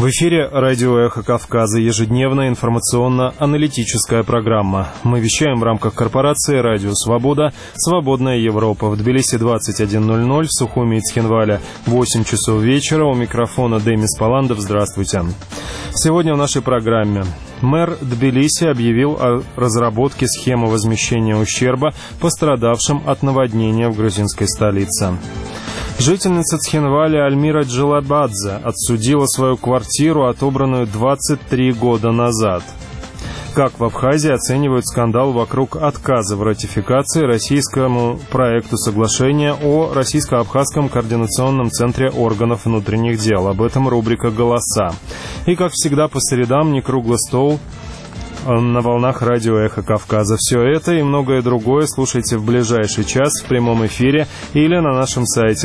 В эфире радио «Эхо Кавказа», ежедневная информационно-аналитическая программа. Мы вещаем в рамках корпорации «Радио Свобода», «Свободная Европа». В Тбилиси 21:00, в Сухуми и Цхинвале 8 часов вечера. У микрофона Демис Паландов. Здравствуйте. Сегодня в нашей программе. Мэр Тбилиси объявил о разработке схемы возмещения ущерба пострадавшим от наводнения в грузинской столице. Жительница Цхинваля Альмира Джилабадзе отсудила свою квартиру, отобранную 23 года назад. Как в Абхазии оценивают скандал вокруг отказа в ратификации российскому проекту соглашения о Российско-Абхазском координационном центре органов внутренних дел. Об этом рубрика «Голоса». И, как всегда, по средам не круглый стол на волнах радио «Эхо Кавказа». Все это и многое другое слушайте в ближайший час в прямом эфире или на нашем сайте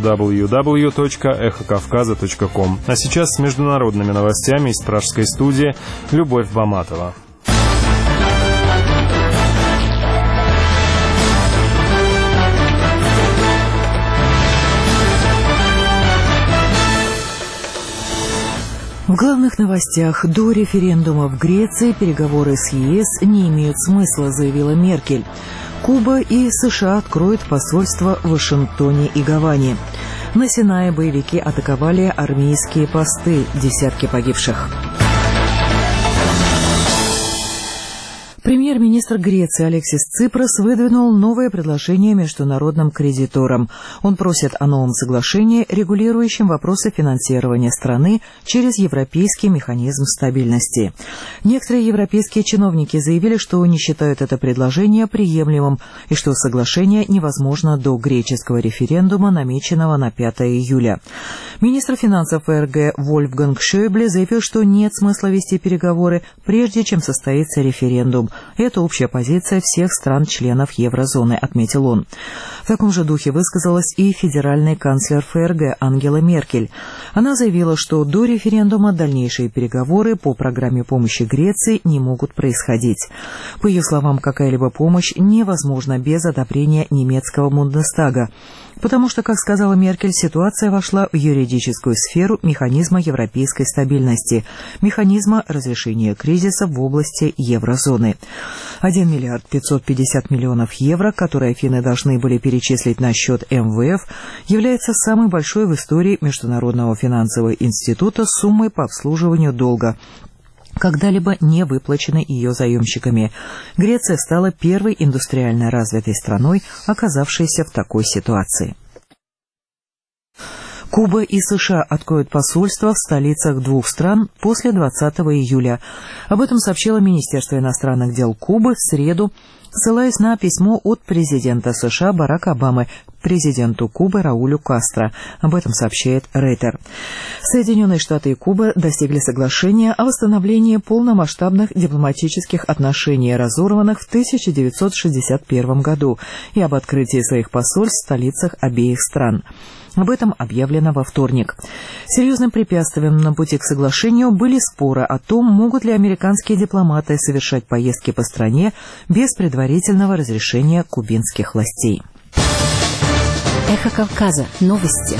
www.эхокавказа.ком. А сейчас с международными новостями из пражской студии Любовь Баматова. В главных новостях: до референдума в Греции переговоры с ЕС не имеют смысла, заявила Меркель. Куба и США откроют посольства в Вашингтоне и Гаване. На Синае боевики атаковали армейские посты, десятки погибших. Премьер-министр Греции Алексис Ципрас выдвинул новое предложение международным кредиторам. Он просит о новом соглашении, регулирующем вопросы финансирования страны через европейский механизм стабильности. Некоторые европейские чиновники заявили, что не считают это предложение приемлемым и что соглашение невозможно до греческого референдума, намеченного на 5 июля. Министр финансов ФРГ Вольфганг Шойбле заявил, что нет смысла вести переговоры, прежде чем состоится референдум. Это общая позиция всех стран-членов еврозоны, отметил он. В таком же духе высказалась и федеральный канцлер ФРГ Ангела Меркель. Она заявила, что до референдума дальнейшие переговоры по программе помощи Греции не могут происходить. По ее словам, какая-либо помощь невозможна без одобрения немецкого Бундестага, потому что, как сказала Меркель, ситуация вошла в юридическую сферу механизма европейской стабильности, механизма разрешения кризиса в области еврозоны. 1 миллиард 550 миллионов евро, которые Афины должны были перечислить на счет МВФ, является самой большой в истории Международного финансового института суммой по обслуживанию долга, когда-либо не выплачены ее заемщиками. Греция стала первой индустриально развитой страной, оказавшейся в такой ситуации. Куба и США откроют посольства в столицах двух стран после 20 июля. Об этом сообщило Министерство иностранных дел Кубы в среду, ссылаясь на письмо от президента США Барака Обамы президенту Кубы Раулю Кастро. Об этом сообщает Рейтер. Соединенные Штаты и Куба достигли соглашения о восстановлении полномасштабных дипломатических отношений, разорванных в 1961 году, и об открытии своих посольств в столицах обеих стран. Об этом объявлено во вторник. Серьезным препятствием на пути к соглашению были споры о том, могут ли американские дипломаты совершать поездки по стране без предварительного разрешения кубинских властей. Эхо Кавказа. Новости.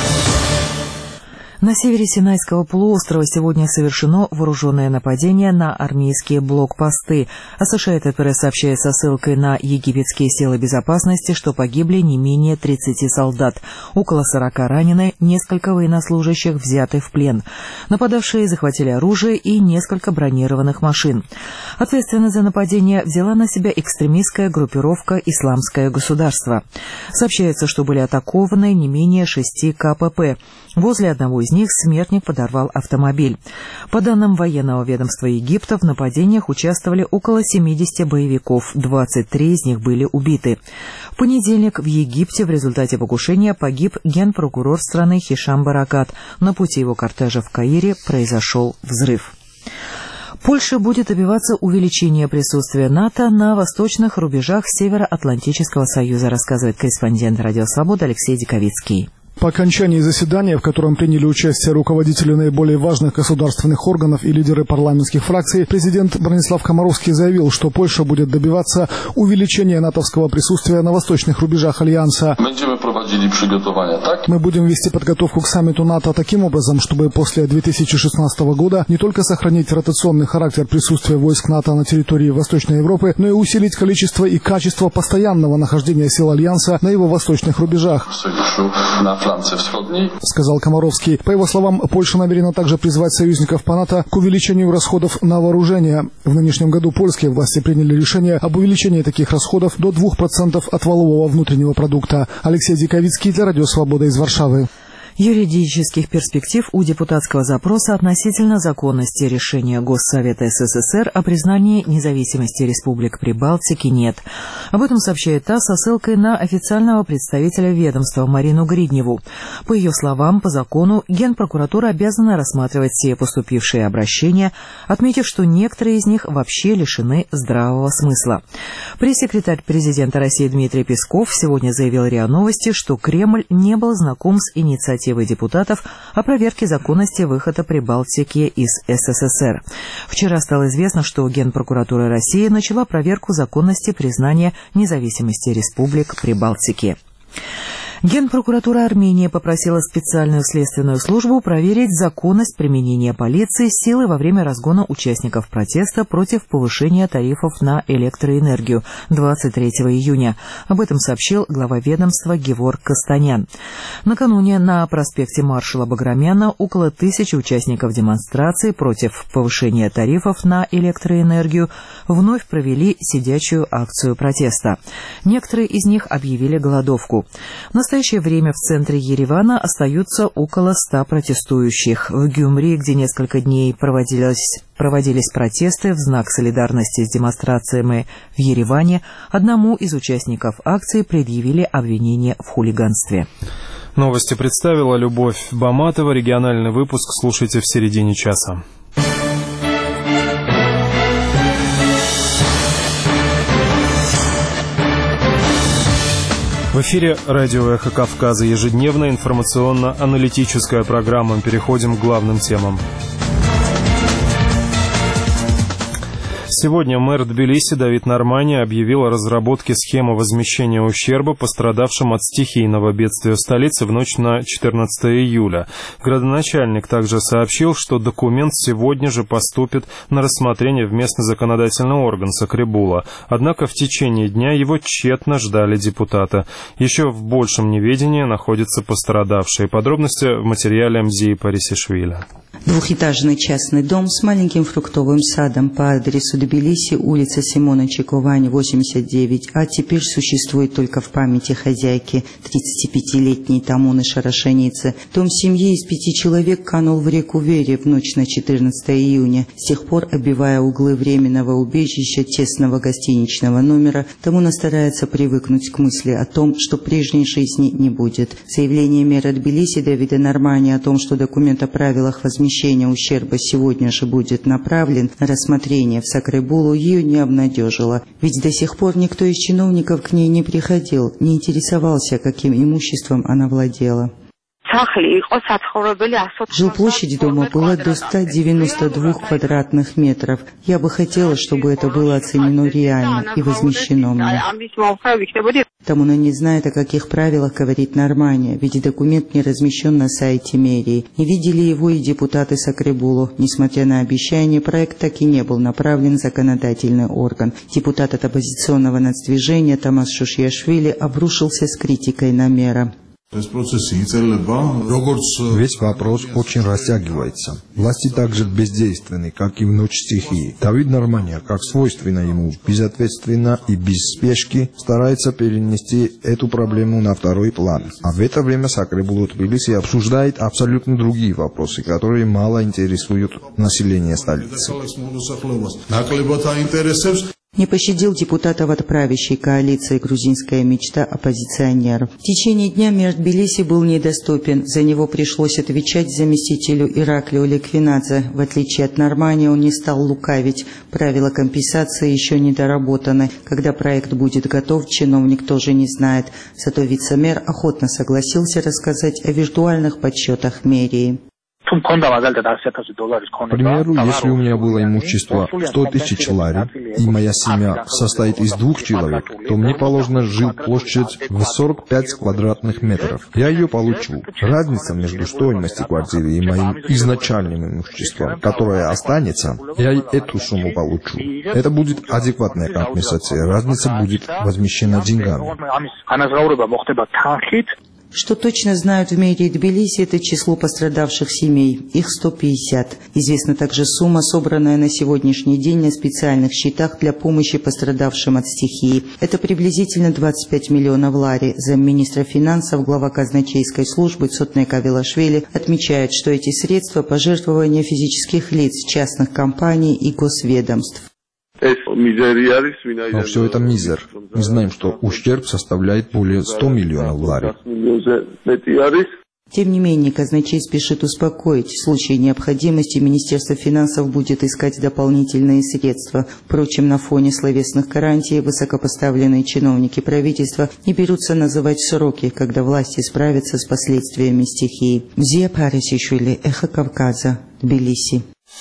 На севере Синайского полуострова сегодня совершено вооруженное нападение на армейские блокпосты. Associated Press сообщает со ссылкой на египетские силы безопасности, что погибли не менее 30 солдат, около 40 ранены, несколько военнослужащих взяты в плен. Нападавшие захватили оружие и несколько бронированных машин. Ответственность за нападение взяла на себя экстремистская группировка «Исламское государство». Сообщается, что были атакованы не менее 6 КПП. Возле одного из них смертник подорвал автомобиль. По данным военного ведомства Египта, в нападениях участвовали около 70 боевиков, 23 из них были убиты. В понедельник в Египте в результате покушения погиб генпрокурор страны Хишам Баракат. На пути его кортежа в Каире произошел взрыв. Польша будет добиваться увеличения присутствия НАТО на восточных рубежах Североатлантического союза, рассказывает корреспондент «Радио Свобода» Алексей Диковицкий. По окончании заседания, в котором приняли участие руководители наиболее важных государственных органов и лидеры парламентских фракций, президент Бронислав Комаровский заявил, что Польша будет добиваться увеличения натовского присутствия на восточных рубежах Альянса. Мы будем вести подготовку к саммиту НАТО таким образом, чтобы после 2016 года не только сохранить ротационный характер присутствия войск НАТО на территории Восточной Европы, но и усилить количество и качество постоянного нахождения сил Альянса на его восточных рубежах, сказал Комаровский. По его словам, Польша намерена также призвать союзников по НАТО к увеличению расходов на вооружение. В нынешнем году польские власти приняли решение об увеличении таких расходов до 2% от валового внутреннего продукта. Алексей Диковицкий для Радио Свобода из Варшавы. Юридических перспектив у депутатского запроса относительно законности решения Госсовета СССР о признании независимости республик Прибалтики нет. Об этом сообщает ТАСС со ссылкой на официального представителя ведомства Марину Гридневу. По ее словам, по закону Генпрокуратура обязана рассматривать все поступившие обращения, отметив, что некоторые из них вообще лишены здравого смысла. Пресс-секретарь президента России Дмитрий Песков сегодня заявил РИА Новости, что Кремль не был знаком с инициативой депутатов о проверке законности выхода Прибалтики из СССР. Вчера стало известно, что Генпрокуратура России начала проверку законности признания независимости республик Прибалтики. Генпрокуратура Армении попросила специальную следственную службу проверить законность применения полиции силы во время разгона участников протеста против повышения тарифов на электроэнергию 23 июня. Об этом сообщил глава ведомства Геворг Костанян. Накануне на проспекте маршала Баграмяна около 1000 участников демонстрации против повышения тарифов на электроэнергию вновь провели сидячую акцию протеста. Некоторые из них объявили голодовку. В настоящее время в центре Еревана остаются около 100 протестующих. В Гюмри, где несколько дней проводились протесты в знак солидарности с демонстрациями в Ереване, одному из участников акции предъявили обвинение в хулиганстве. Новости представила Любовь Баматова. Региональный выпуск слушайте в середине часа. В эфире радио «Эхо Кавказа». Ежедневная информационно-аналитическая программа. Переходим к главным темам. Сегодня мэр Тбилиси Давид Нормани объявил о разработке схемы возмещения ущерба пострадавшим от стихийного бедствия в столице в ночь на 14 июля. Градоначальник также сообщил, что документ сегодня же поступит на рассмотрение в местный законодательный орган Сакребула. Однако в течение дня его тщетно ждали депутаты. Еще в большем неведении находятся пострадавшие. Подробности в материале Мзии Парисишвили. Двухэтажный частный дом с маленьким фруктовым садом по адресу Тбилиси, улица Симона Чекувань, 89, а теперь существует только в памяти хозяйки, 35-летней Тамуны Шарашеницы. Дом семьи из 5 человек канул в реку Вере в ночь на 14 июня. С тех пор, оббивая углы временного убежища тесного гостиничного номера, Тамуна старается привыкнуть к мысли о том, что прежней жизни не будет. Заявление мэра Тбилиси Давида Нормани о том, что документ о правилах возмещения ущерба сегодня же будет направлен на рассмотрение в Сакребулу, ее не обнадежило. Ведь до сих пор никто из чиновников к ней не приходил, не интересовался, каким имуществом она владела. Жилплощадь дома была до 192 квадратных метров. Я бы хотела, чтобы это было оценено реально и возмещено мне. Тамуна не знает, о каких правилах говорит Нормани, ведь документ не размещен на сайте мэрии. Не видели его и депутаты Сакребулу. Несмотря на обещание, проект так и не был направлен в законодательный орган. Депутат от оппозиционного нацдвижения Тамас Шушьяшвили обрушился с критикой на мэра. Весь вопрос очень растягивается. Власти также бездейственны, как и в ночь стихии. Давид Нормани, как свойственно ему, безответственно и без спешки, старается перенести эту проблему на второй план. А в это время Сакребулу Тбилиси обсуждает абсолютно другие вопросы, которые мало интересуют население столицы. Не пощадил депутатов от правящей коалиции «Грузинская мечта» оппозиционеров. В течение дня мэр Тбилиси был недоступен. За него пришлось отвечать заместителю Ираклию Ликвинадзе. В отличие от Нормани, он не стал лукавить. Правила компенсации еще не доработаны. Когда проект будет готов, чиновник тоже не знает. Зато вице-мэр охотно согласился рассказать о виртуальных подсчетах мэрии. К примеру, если у меня было имущество 100 тысяч лари, и моя семья состоит из 2 человек, то мне положена жилплощадь в 45 квадратных метров. Я ее получу. Разница между стоимостью квартиры и моим изначальным имуществом, которое останется, я и эту сумму получу. Это будет адекватная компенсация. Разница будет возмещена деньгами. Что точно знают в мэрии Тбилиси, это число пострадавших семей. Их 150. Известна также сумма, собранная на сегодняшний день на специальных счетах для помощи пострадавшим от стихии. Это приблизительно 25 миллионов лари. Замминистра финансов, глава казначейской службы Цотне Кавилашвили отмечает, что эти средства – пожертвования физических лиц, частных компаний и госведомств. Но все это мизер. Мы знаем, что ущерб составляет более 100 миллионов лари. Тем не менее, казначей спешит успокоить. В случае необходимости Министерство финансов будет искать дополнительные средства. Впрочем, на фоне словесных гарантий высокопоставленные чиновники правительства не берутся называть сроки, когда власти справятся с последствиями стихии. Зия Парисишвили, Эхо Кавказа, Тбилиси.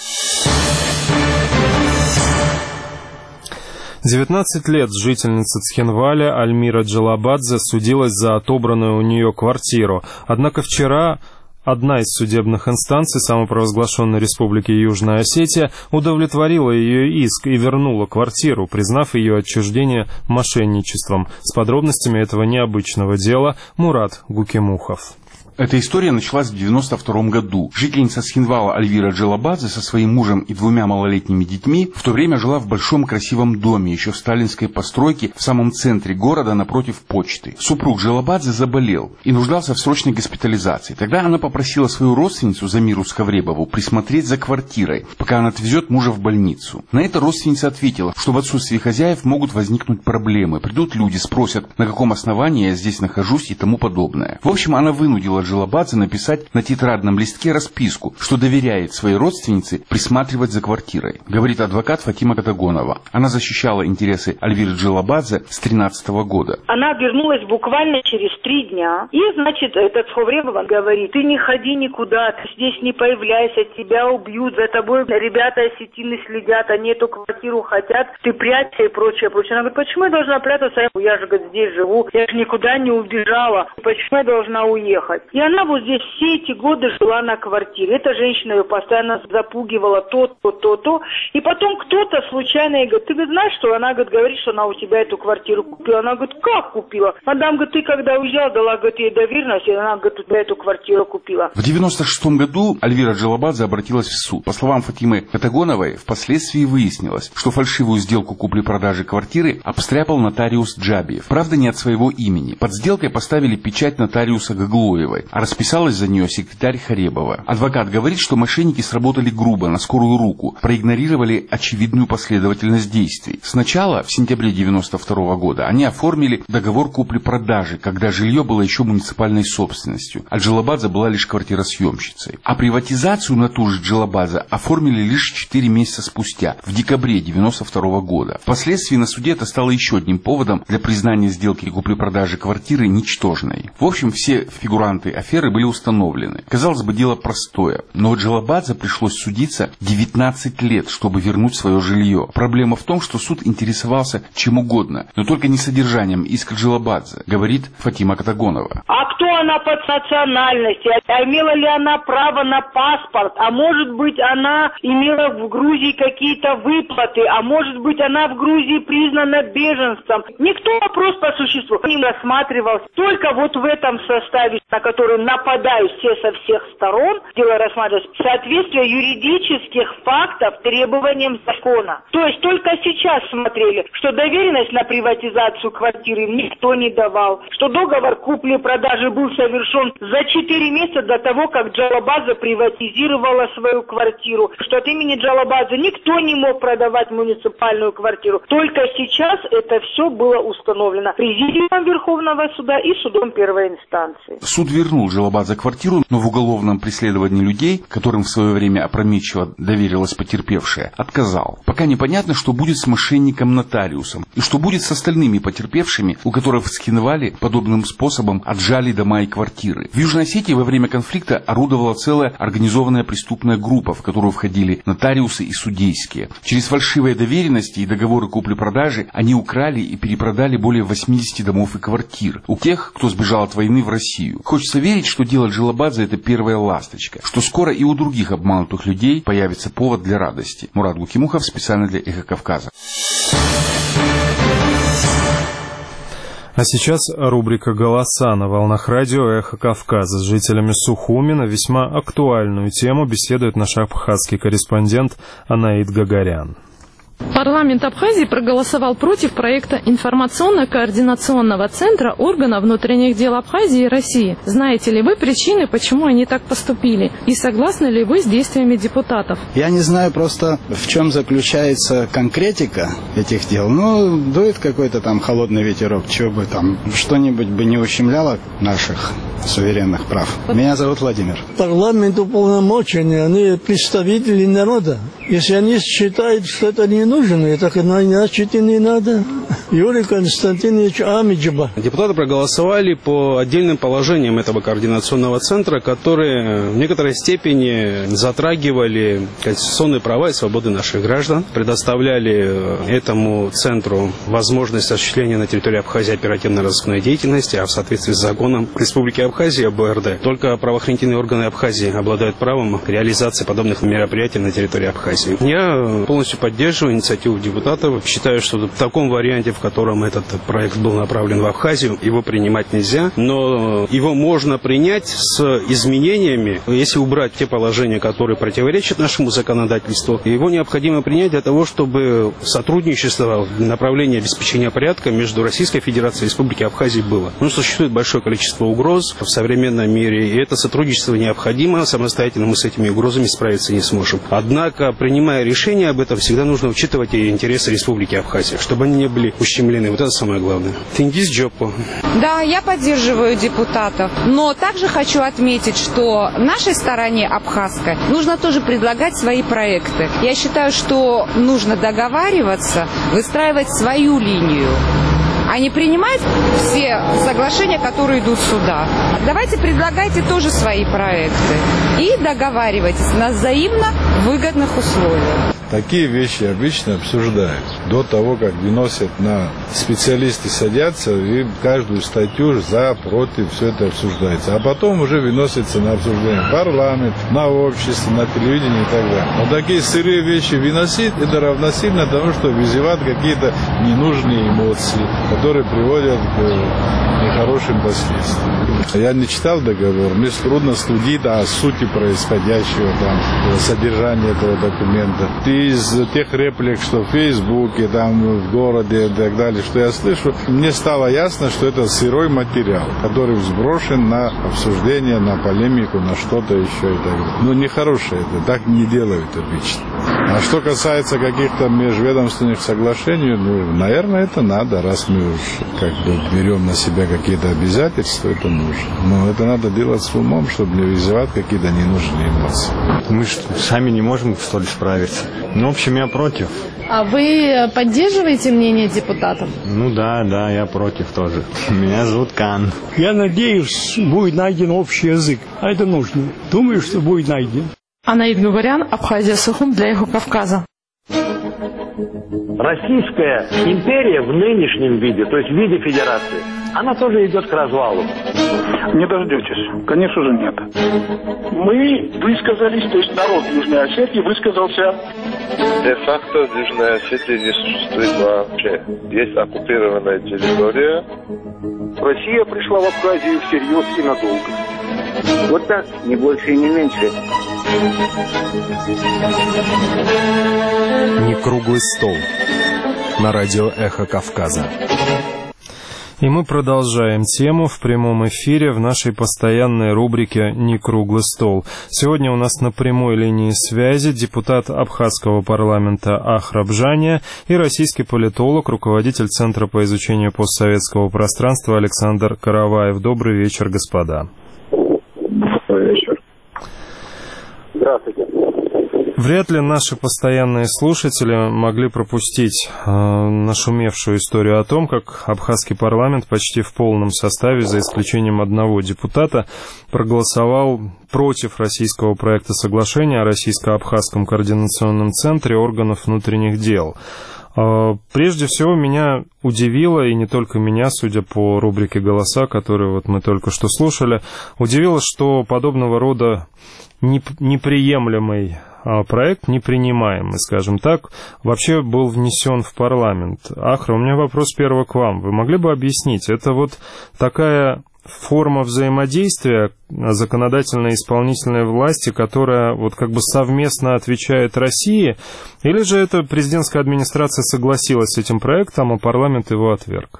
19 лет жительница Цхинваля Альмира Джалабадзе судилась за отобранную у нее квартиру. Однако вчера одна из судебных инстанций самопровозглашенной Республики Южная Осетия удовлетворила ее иск и вернула квартиру, признав ее отчуждение мошенничеством. С подробностями этого необычного дела Мурат Гукимухов. Эта история началась в 1992 году. Жительница Цхинвала Альвира Джалабадзе со своим мужем и 2 малолетними детьми в то время жила в большом красивом доме, еще в сталинской постройке, в самом центре города, напротив почты. Супруг Джалабадзе заболел и нуждался в срочной госпитализации. Тогда она попросила свою родственницу Замиру Скавребову присмотреть за квартирой, пока она отвезет мужа в больницу. На это родственница ответила, что в отсутствии хозяев могут возникнуть проблемы. Придут люди, спросят, на каком основании я здесь нахожусь и тому подобное. В общем, она вынудила Джалабадзе написать на тетрадном листке расписку, что доверяет своей родственнице присматривать за квартирой, говорит адвокат Фатима Катагонова. Она защищала интересы Альвиры Джалабадзе с 2013 года. Она вернулась буквально через 3 дня. И, значит, этот Сховребова говорит: ты не ходи никуда, ты здесь не появляйся, тебя убьют, за тобой ребята осетины следят, они эту квартиру хотят, ты прячься и прочее, прочее. Она говорит: почему я должна прятаться? Я же, говорит, здесь живу, я же никуда не убежала, почему я должна уехать? И она вот здесь все эти годы жила на квартире. Эта женщина ее постоянно запугивала то. И потом кто-то случайно ей говорит: ты знаешь, что она, говорит, что она у тебя эту квартиру купила. Она говорит: как купила? Мадам, говорит, ты когда уезжала, дала, говорит, ей доверенность, и она, говорит, у тебя эту квартиру купила. В 1996 году Альвира Джалабадзе обратилась в суд. По словам Фатимы Катагоновой, впоследствии выяснилось, что фальшивую сделку купли-продажи квартиры обстряпал нотариус Джабиев. Правда, не от своего имени. Под сделкой поставили печать нотариуса Гаглоевой, а расписалась за нее секретарь Харебова. Адвокат говорит, что мошенники сработали грубо, на скорую руку, проигнорировали очевидную последовательность действий. Сначала, в сентябре 1992 года, они оформили договор купли-продажи, когда жилье было еще муниципальной собственностью, а Джалабадзе была лишь квартиросъемщицей. А приватизацию на ту же Джалабадзе оформили лишь 4 месяца спустя, в декабре 1992 года. Впоследствии на суде это стало еще одним поводом для признания сделки купли-продажи квартиры ничтожной. В общем, все фигуранты аферы были установлены. Казалось бы, дело простое, но Джалабадзе пришлось судиться 19 лет, чтобы вернуть свое жилье. Проблема в том, что суд интересовался чем угодно, но только не содержанием иска Джалабадзе, говорит Фатима Катагонова. А кто она по национальности? А имела ли она право на паспорт? А может быть, она имела в Грузии какие-то выплаты? А может быть, она в Грузии признана беженцем? Никто вопрос по существу не рассматривался. Только вот в этом составе, на который нападают все со всех сторон, дело рассматривалось соответствие юридических фактов требованиям закона. То есть только сейчас смотрели, что доверенность на приватизацию квартиры никто не давал, что договор купли-продажи был совершен за 4 месяца до того, как Джалабаза приватизировала свою квартиру. Что от имени Джалабаза никто не мог продавать муниципальную квартиру. Только сейчас это все было установлено Президиумом Верховного суда и судом первой инстанции. Суд вернул Джалабаза квартиру, но в уголовном преследовании людей, которым в свое время опрометчиво доверилась потерпевшая, отказал. Пока непонятно, что будет с мошенником-нотариусом и что будет с остальными потерпевшими, у которых в Цхинвале подобным способом отжали дома и квартиры. В Южной Осетии во время конфликта орудовала целая организованная преступная группа, в которую входили нотариусы и судейские. Через фальшивые доверенности и договоры купли-продажи они украли и перепродали более 80 домов и квартир у тех, кто сбежал от войны в Россию. Хочется верить, что дело Джалабаза — это первая ласточка, что скоро и у других обманутых людей появится повод для радости. Мурат Гукимухов специально для «Эхо Кавказа». А сейчас рубрика «Голоса» на волнах радио «Эхо Кавказа». С жителями Сухуми на весьма актуальную тему беседует наш абхазский корреспондент Анаид Гагарян. Парламент Абхазии проголосовал против проекта информационно-координационного центра органов внутренних дел Абхазии и России. Знаете ли вы причины, почему они так поступили? И согласны ли вы с действиями депутатов? Я не знаю просто, в чем заключается конкретика этих дел. Ну, дует какой-то там холодный ветерок, чего бы там, что-нибудь бы не ущемляло наших суверенных прав. Меня зовут Владимир. Парламент уполномоченный, они представители народа. Если они считают, что это не нужно, так значит и не надо. Юрий Константинович Амиджба. Депутаты проголосовали по отдельным положениям этого координационного центра, которые в некоторой степени затрагивали конституционные права и свободы наших граждан, предоставляли этому центру возможность осуществления на территории Абхазии оперативно-розыскной деятельности, а в соответствии с законом Республики Абхазия, БРД, только правоохранительные органы Абхазии обладают правом реализации подобных мероприятий на территории Абхазии. Я полностью поддерживаю инициативу депутатов. Считаю, что в таком варианте, в котором этот проект был направлен в Абхазию, его принимать нельзя, но его можно принять с изменениями, если убрать те положения, которые противоречат нашему законодательству. Его необходимо принять для того, чтобы сотрудничество в направлении обеспечения порядка между Российской Федерацией и Республикой Абхазия было. Но существует большое количество угроз в современном мире, и это сотрудничество необходимо. Самостоятельно мы с этими угрозами справиться не сможем. Однако, принимая решение об этом, всегда нужно учитывать и интересы Республики Абхазия, чтобы они не были ущемлены. Вот это самое главное. Тингиз Джоппо. Да, я поддерживаю депутатов, но также хочу отметить, что нашей стороне абхазской нужно тоже предлагать свои проекты. Я считаю, что нужно договариваться, выстраивать свою линию, а не принимать все соглашения, которые идут сюда. Давайте предлагайте тоже свои проекты и договаривайтесь на взаимно выгодных условиях. Такие вещи обычно обсуждают. До того, как выносят специалисты садятся и каждую статью за, против, все это обсуждается. А потом уже выносится на обсуждение парламент, на общество, на телевидение и так далее. Но такие сырые вещи выносить, это равносильно тому, что вызывают какие-то ненужные эмоции, которые приводят к нехорошим последствиям. Я не читал договор, мне трудно судить о сути происходящего, содержания этого документа. Из тех реплик, что в Фейсбуке, в городе и так далее, что я слышу, мне стало ясно, что это сырой материал, который сброшен на обсуждение, на полемику, на что-то еще и так далее. Но нехорошее это, так не делают обычно. А что касается каких-то межведомственных соглашений, наверное, это надо, раз мы уж берем на себя какие-то обязательства, это нужно. Но это надо делать с умом, чтобы не вызывать какие-то ненужные эмоции. Мы сами не можем, что ли, справиться. В общем, я против. А вы поддерживаете мнение депутатов? Да, я против тоже. Меня зовут Кан. Я надеюсь, будет найден общий язык. А это нужно. Думаю, что будет найден. Анаид Гагарян, Абхазия, Сухум для «Эхо Кавказа». Российская империя в нынешнем виде, то есть в виде федерации, она тоже идет к развалу. Не дождетесь. Конечно же нет. Мы высказались, то есть народ Южной Осетии высказался. Де-факто в Южной Осетии не существует вообще. Есть оккупированная территория. Россия пришла в Абхазию всерьез и надолго. Вот так, не больше и не меньше. Не круглый стол. На радио «Эхо Кавказа». И мы продолжаем тему в прямом эфире в нашей постоянной рубрике «Не круглый стол». Сегодня у нас на прямой линии связи депутат Абхазского парламента Ахраб Жания и российский политолог, руководитель Центра по изучению постсоветского пространства Александр Караваев. Добрый вечер, господа. Добрый вечер. Здравствуйте. Вряд ли наши постоянные слушатели могли пропустить нашумевшую историю о том, как абхазский парламент почти в полном составе, за исключением одного депутата, проголосовал против российского проекта соглашения о Российско-Абхазском координационном центре органов внутренних дел. Прежде всего, меня удивило, и не только меня, судя по рубрике «Голоса», которую вот мы только что слушали, удивило, что подобного рода неприемлемый проект, непринимаемый, скажем так, вообще был внесен в парламент. Ахра, у меня вопрос первый к вам. Вы могли бы объяснить, это вот такая форма взаимодействия законодательной и исполнительной власти, которая вот как бы совместно отвечает России, или же это президентская администрация согласилась с этим проектом, а парламент его отверг?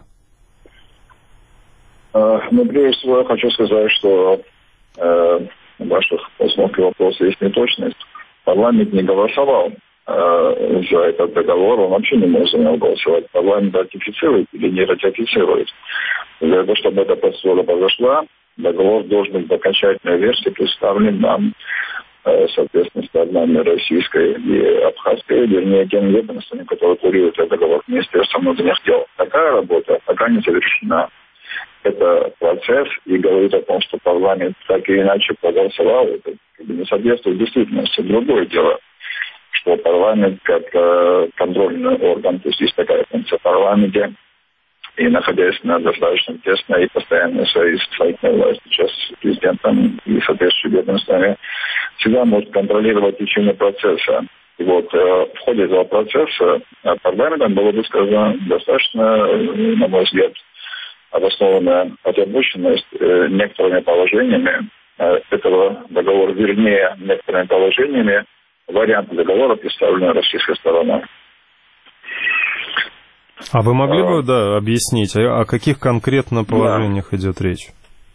Ну, прежде всего, я хочу сказать, что в ваших постановках вопросов есть неточность. Парламент не голосовал за этот договор, он вообще не может за него голосовать. Парламент ратифицирует или не ратифицирует. Для того, чтобы эта процедура произошла, договор должен быть в окончательной версии представлен нам, соответственно, сторонами российской и абхазской, вернее, тем ведомствами, которые курируют этот договор, Министерством внутренних дел. Такая работа пока не завершена. Это процесс и говорит о том, что парламент так или иначе проголосовал, это не соответствует действительности. Другое дело, что парламент как контрольный орган, то есть есть такая функция в парламенте, и находясь на достаточно тесной и постоянной своей исполнительной власти, сейчас с президентом и соответствующими ведомствами, всегда может контролировать течение процесса. И вот в ходе этого процесса парламентом было высказано достаточно, на мой взгляд, обоснованная озабоченность некоторыми положениями этого договора, вернее, некоторыми положениями варианта договора, представленного российской стороной. А вы могли бы, объяснить, о каких конкретно положениях идет речь?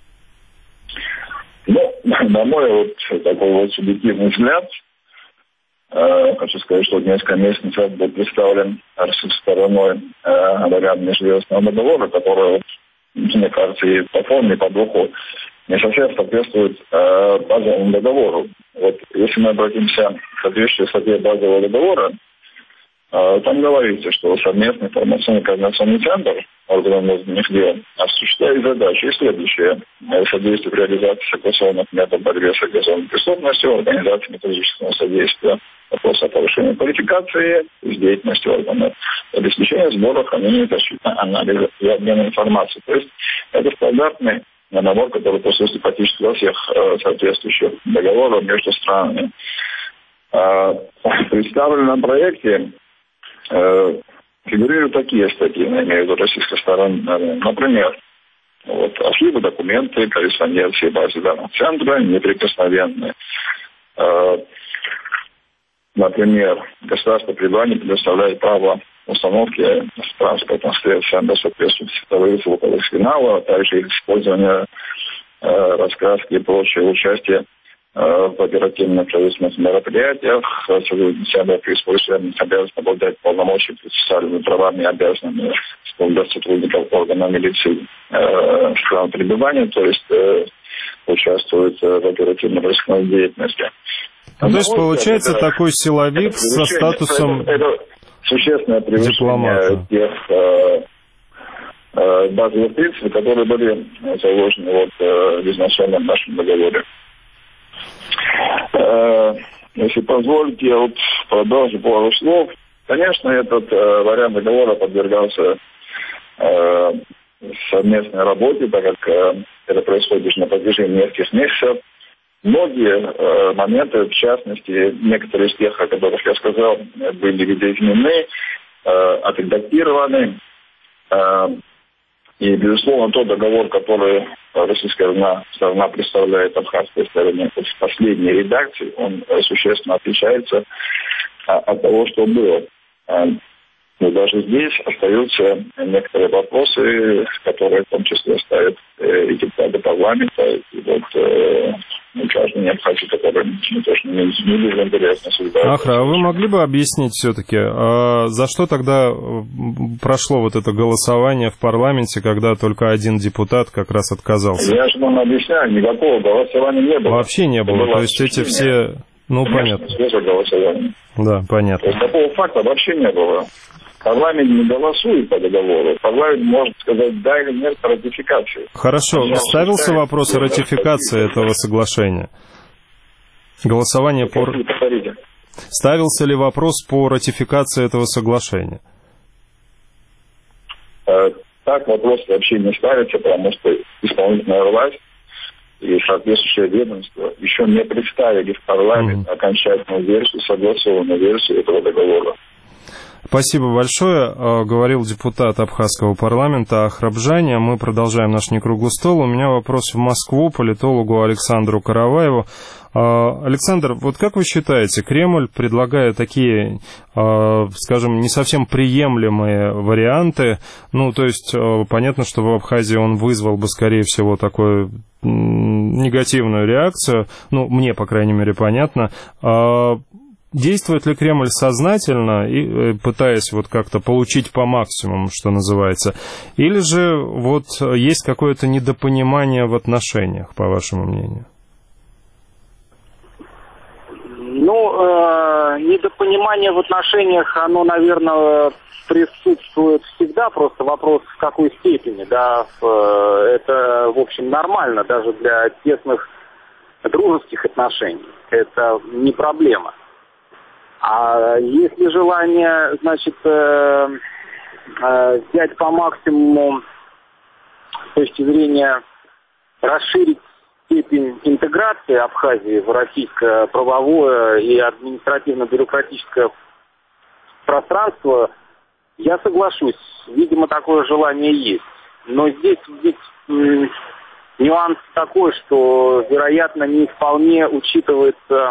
Ну, на мой вот такой вот субъективный взгляд, хочу сказать, что несколько месяцев назад был представлен российской стороной вариант межведомственного договора, который, мне кажется, и по форме, и по духу не совсем соответствует базовому договору. Вот если мы обратимся к соответствующей статье базового договора, там говорится, что совместный информационный координационный центр органов внутренних дел осуществляет задачи и следующие: содействие в реализации согласованных методов борьбы с организованной преступностью, организации методического содействия, вопрос о повышении квалификации, с деятельностью органов, обеспечение сбора, хранения, защиты, анализа и обмена информацией. То есть это стандартный набор, который присутствует практически во всех соответствующих договорах между странами. В представленном проекте фигурируют такие статьи, я имею в виду российской стороны. Например, архивы, документы, корреспонденции, базы данных центра неприкосновенны. Например, государство при Дане предоставляет право установки транспортных средств до соответствующих световых звуковых сигналов, а также их использование, раскраски и прочее участие в оперативно-производственных мероприятиях. Сотрудники при использовании обязаны обладать полномочиями, процессуальными правами и обязанностями для сотрудников органов милиции стран пребывания, то есть участвуют в оперативно-розыскной деятельности. То есть получается такой силовик со статусом это существенное превышение тех базовых принципов, которые были заложены в изначальном нашем договоре. Если позволите, я продолжу пару слов. Конечно, этот вариант договора подвергался совместной работе, так как это происходит на протяжении нескольких месяцев. Многие моменты, в частности, некоторые из тех, о которых я сказал, были видоизменены, отредактированы. И, безусловно, тот договор, который российская сторона представляет абхазской стороне в последней редакции, он существенно отличается от того, что было. Но даже здесь остаются некоторые вопросы, которые в том числе ставят и депутаты парламента, и вот граждане Абхазии, которые тоже не без интереса наблюдают. Ахра, а вы могли бы объяснить все-таки, за что тогда прошло вот это голосование в парламенте, когда только один депутат как раз отказался? Я же вам объясняю, никакого голосования не было. Вообще не было, то есть эти все... Ну, понятно. Голосование. Да, понятно. То есть такого факта вообще не было. Парламент не голосует по договору. Парламент может сказать да или нет по ратификации. Хорошо. Ставился вопрос о ратификации этого соглашения? Голосование по... Ставился ли вопрос по ратификации этого соглашения? Так вопрос вообще не ставится, потому что исполнительная власть и соответствующее ведомство еще не представили в парламент окончательную версию, согласованную версию этого договора. Спасибо большое. Говорил депутат Абхазского парламента Ахрабжаня. Мы продолжаем наш некруглый стол. У меня вопрос в Москву политологу Александру Караваеву. Александр, вот как вы считаете, Кремль, предлагая такие, скажем, не совсем приемлемые варианты, ну, то есть, понятно, что в Абхазии он вызвал бы, скорее всего, такую негативную реакцию, ну, мне, по крайней мере, понятно. Действует ли Кремль сознательно, и пытаясь вот как-то получить по максимуму, что называется, или же вот есть какое-то недопонимание в отношениях, по вашему мнению? Ну, недопонимание в отношениях, оно, наверное, присутствует всегда, просто вопрос в какой степени, да, это, в общем, нормально, даже для тесных дружеских отношений, это не проблема. А если желание, значит, взять по максимуму с точки зрения расширить степень интеграции Абхазии в российское правовое и административно-бюрократическое пространство, я соглашусь. Видимо, такое желание есть. Но здесь нюанс такой, что, вероятно, не вполне учитывается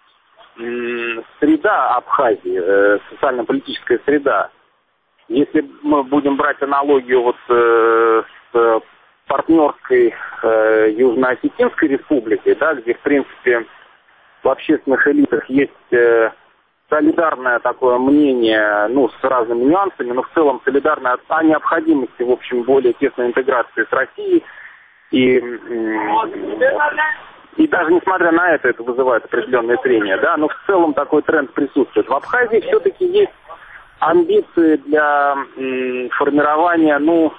среда Абхазии, социально-политическая среда. Если мы будем брать аналогию вот с партнерской Южно-Осетинской республикой, да, где, в принципе, в общественных элитах есть солидарное такое мнение, ну, с разными нюансами, но в целом солидарное о необходимости, в общем, более тесной интеграции с Россией. И даже несмотря на это вызывает определенные трения, да, но в целом такой тренд присутствует. В Абхазии все-таки есть амбиции для формирования, ну,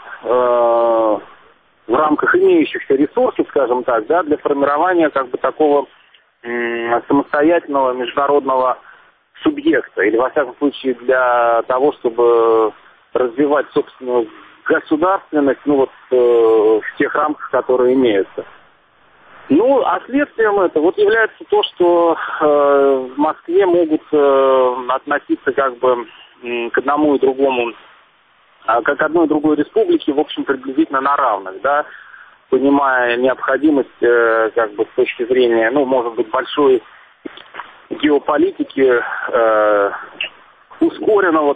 в рамках имеющихся ресурсов, скажем так, да, для формирования как бы такого самостоятельного международного субъекта, или, во всяком случае, для того, чтобы развивать собственную государственность, ну, вот в тех рамках, которые имеются. Ну, а следствием этого вот является то, что в Москве могут относиться как бы к одному и другому, как одной и другой республике, в общем, приблизительно на равных, да, понимая необходимость как бы с точки зрения, ну, может быть, большой геополитики, ускоренного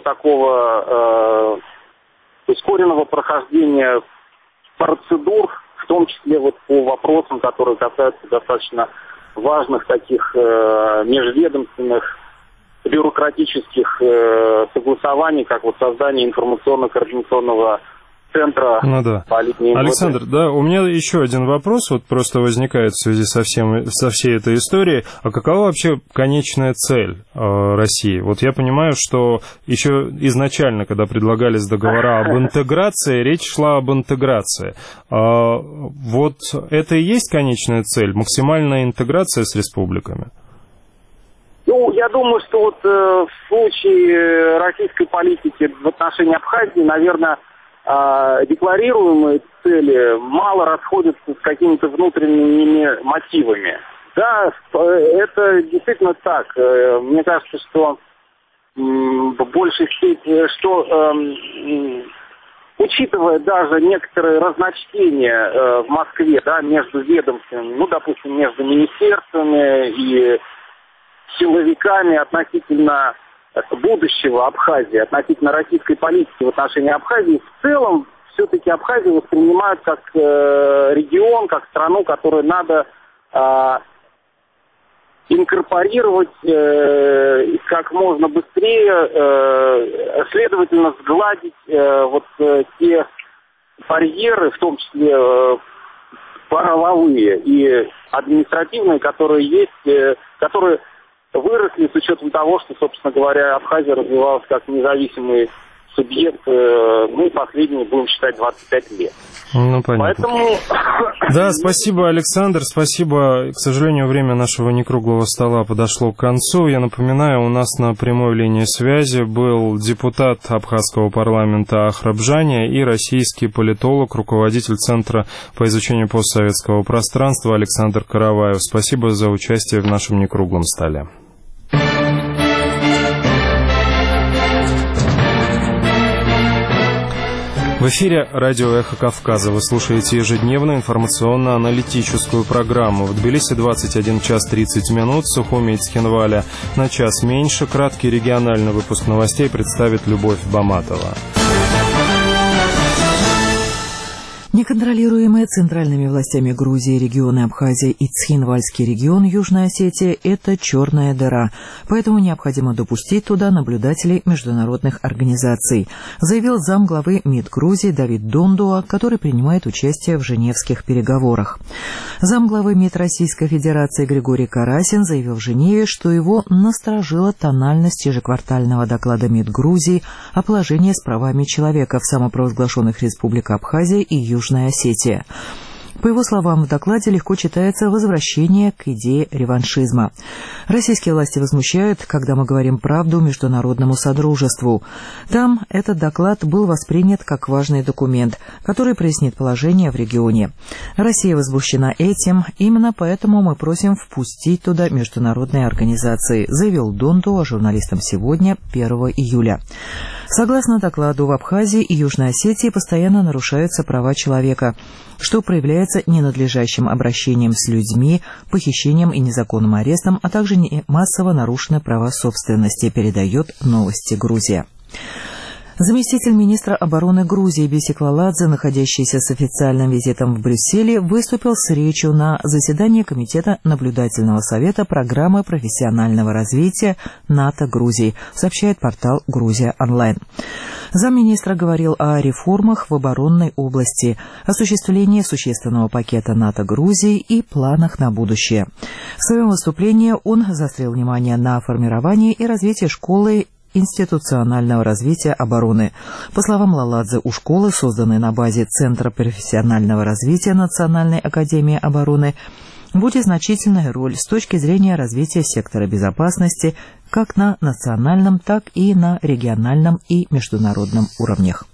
прохождения процедур, в том числе вот по вопросам, которые касаются достаточно важных таких межведомственных бюрократических согласований, как вот создание информационно-координационного центра. Ну да. Александр, да, у меня еще один вопрос вот просто возникает в связи со всей этой историей. А какова вообще конечная цель России? Вот я понимаю, что еще изначально, когда предлагались договора об интеграции, речь шла об интеграции. Вот это и есть конечная цель? Максимальная интеграция с республиками? Ну, я думаю, что вот в случае российской политики в отношении Абхазии, наверное, декларируемые цели мало расходятся с какими-то внутренними мотивами. Да, это действительно так. Мне кажется, что в большей степени, что учитывая даже некоторые разночтения в Москве, да, между ведомствами, ну, допустим, между министерствами и силовиками относительно будущего Абхазии относительно российской политики в отношении Абхазии, в целом все-таки Абхазию воспринимают как регион, как страну, которую надо инкорпорировать как можно быстрее, следовательно, сгладить те барьеры, в том числе правовые и административные, которые есть, которые выросли с учетом того, что, собственно говоря, Абхазия развивалась как независимый субъект, мы последние будем считать 25 лет. Ну, понятно. Поэтому... Да, спасибо, Александр, спасибо. К сожалению, время нашего некруглого стола подошло к концу. Я напоминаю, у нас на прямой линии связи был депутат Абхазского парламента Ахрабжания и российский политолог, руководитель Центра по изучению постсоветского пространства Александр Караваев. Спасибо за участие в нашем некруглом столе. В эфире радио «Эхо Кавказа». Вы слушаете ежедневную информационно-аналитическую программу. В Тбилиси 21 час 30 минут, в Сухуми и Цхинвале на час меньше. Краткий региональный выпуск новостей представит Любовь Баматова. Неконтролируемые центральными властями Грузии регионы Абхазия и Цхинвальский регион Южной Осетии – это черная дыра, поэтому необходимо допустить туда наблюдателей международных организаций, заявил замглавы МИД Грузии Давид Дондуа, который принимает участие в женевских переговорах. Замглавы МИД Российской Федерации Григорий Карасин заявил в Женеве, что его насторожила тональность ежеквартального доклада МИД Грузии о положении с правами человека в самопровозглашенных республиках Абхазия и Южная Осетия. По его словам, в докладе легко читается возвращение к идее реваншизма. Российские власти возмущают, когда мы говорим правду международному содружеству. Там этот доклад был воспринят как важный документ, который прояснит положение в регионе. Россия возмущена этим, именно поэтому мы просим впустить туда международные организации, заявил Дондуа журналистам сегодня, 1 июля. Согласно докладу, в Абхазии и Южной Осетии постоянно нарушаются права человека, что проявляется ненадлежащим обращением с людьми, похищением и незаконным арестом, а также массово нарушены права собственности, передает «Новости Грузия». Заместитель министра обороны Грузии Бесик Лаладзе, находящийся с официальным визитом в Брюсселе, выступил с речью на заседании Комитета наблюдательного совета программы профессионального развития НАТО Грузии, сообщает портал «Грузия онлайн». Замминистра говорил о реформах в оборонной области, осуществлении существенного пакета НАТО Грузии и планах на будущее. В своем выступлении он заострил внимание на формировании и развитии школы институционального развития обороны. По словам Лаладзе, у школы, созданной на базе Центра профессионального развития Национальной академии обороны, будет значительная роль с точки зрения развития сектора безопасности как на национальном, так и на региональном и международном уровнях.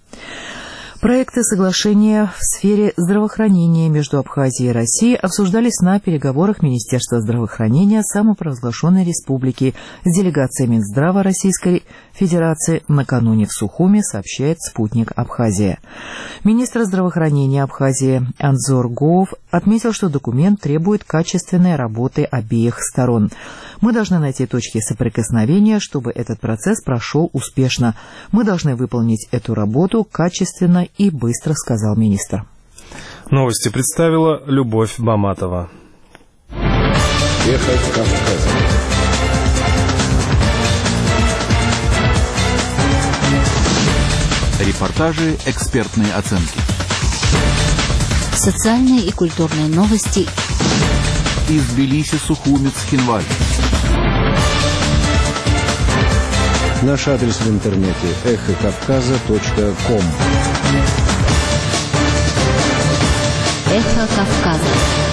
Проекты соглашения в сфере здравоохранения между Абхазией и Россией обсуждались на переговорах Министерства здравоохранения самопровозглашенной республики с делегацией Минздрава Российской Федерации накануне в Сухуми, сообщает «Спутник Абхазия». Министр здравоохранения Абхазии Анзор Гоов отметил, что документ требует качественной работы обеих сторон. Мы должны найти точки соприкосновения, чтобы этот процесс прошел успешно. Мы должны выполнить эту работу качественно и быстро, сказал министр. Новости представила Любовь Баматова. Эхо Кавказа. Репортажи, экспертные оценки. Социальные и культурные новости. Из Тбилиси, Сухуми, Цхинваль. Наш адрес в интернете эхокавказа.ком. Эхо Кавказа.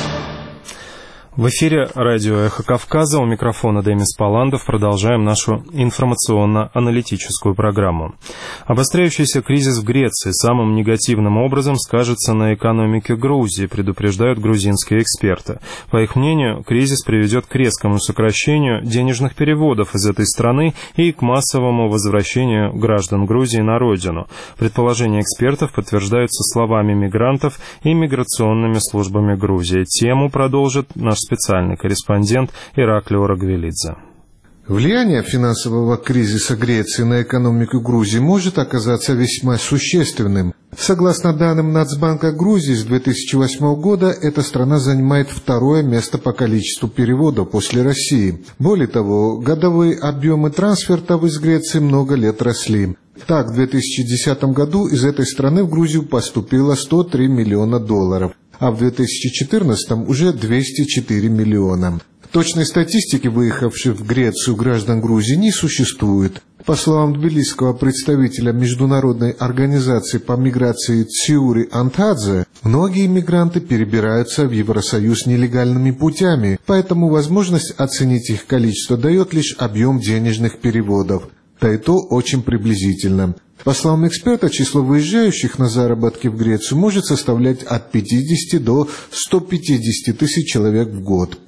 В эфире радио «Эхо Кавказа», у микрофона Демис Паландов. Продолжаем нашу информационно-аналитическую программу. Обостряющийся кризис в Греции самым негативным образом скажется на экономике Грузии, предупреждают грузинские эксперты. По их мнению, кризис приведет к резкому сокращению денежных переводов из этой страны и к массовому возвращению граждан Грузии на родину. Предположения экспертов подтверждаются словами мигрантов и миграционными службами Грузии. Тему продолжит наш специальный корреспондент Ираклио Рагвелидзе. Влияние финансового кризиса Греции на экономику Грузии может оказаться весьма существенным. Согласно данным Нацбанка Грузии, с 2008 года эта страна занимает второе место по количеству переводов после России. Более того, годовые объемы трансфертов из Греции много лет росли. Так, в 2010 году из этой страны в Грузию поступило $103 миллиона, а в 2014 уже 204 миллиона. Точной статистики выехавших в Грецию граждан Грузии не существует. По словам тбилисского представителя Международной организации по миграции Циури Антадзе, многие мигранты перебираются в Евросоюз нелегальными путями, поэтому возможность оценить их количество дает лишь объем денежных переводов. Да и то очень приблизительно. По словам эксперта, число выезжающих на заработки в Грецию может составлять от 50 до 150 тысяч человек в год.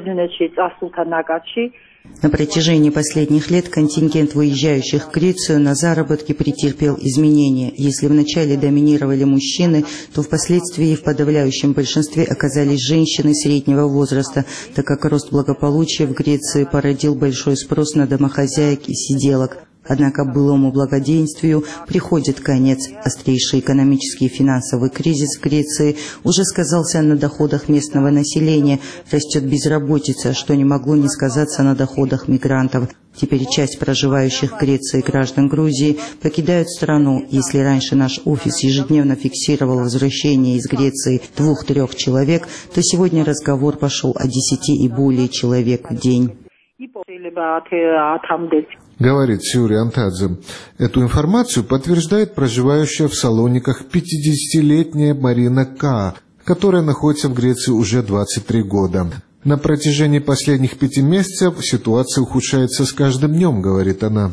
На протяжении последних лет контингент выезжающих в Грецию на заработки претерпел изменения. Если вначале доминировали мужчины, то впоследствии в подавляющем большинстве оказались женщины среднего возраста, так как рост благополучия в Греции породил большой спрос на домохозяек и сиделок. Однако былому благоденствию приходит конец. Острейший экономический и финансовый кризис в Греции уже сказался на доходах местного населения. Растет безработица, что не могло не сказаться на доходах мигрантов. Теперь часть проживающих в Греции граждан Грузии покидают страну. Если раньше наш офис ежедневно фиксировал возвращение из Греции 2-3 человек, то сегодня разговор пошел о 10 и более человек в день. Говорит Циури Антадзе. Эту информацию подтверждает проживающая в Салониках 50-летняя Марина К., которая находится в Греции уже 23 года. На протяжении последних 5 месяцев ситуация ухудшается с каждым днем, говорит она.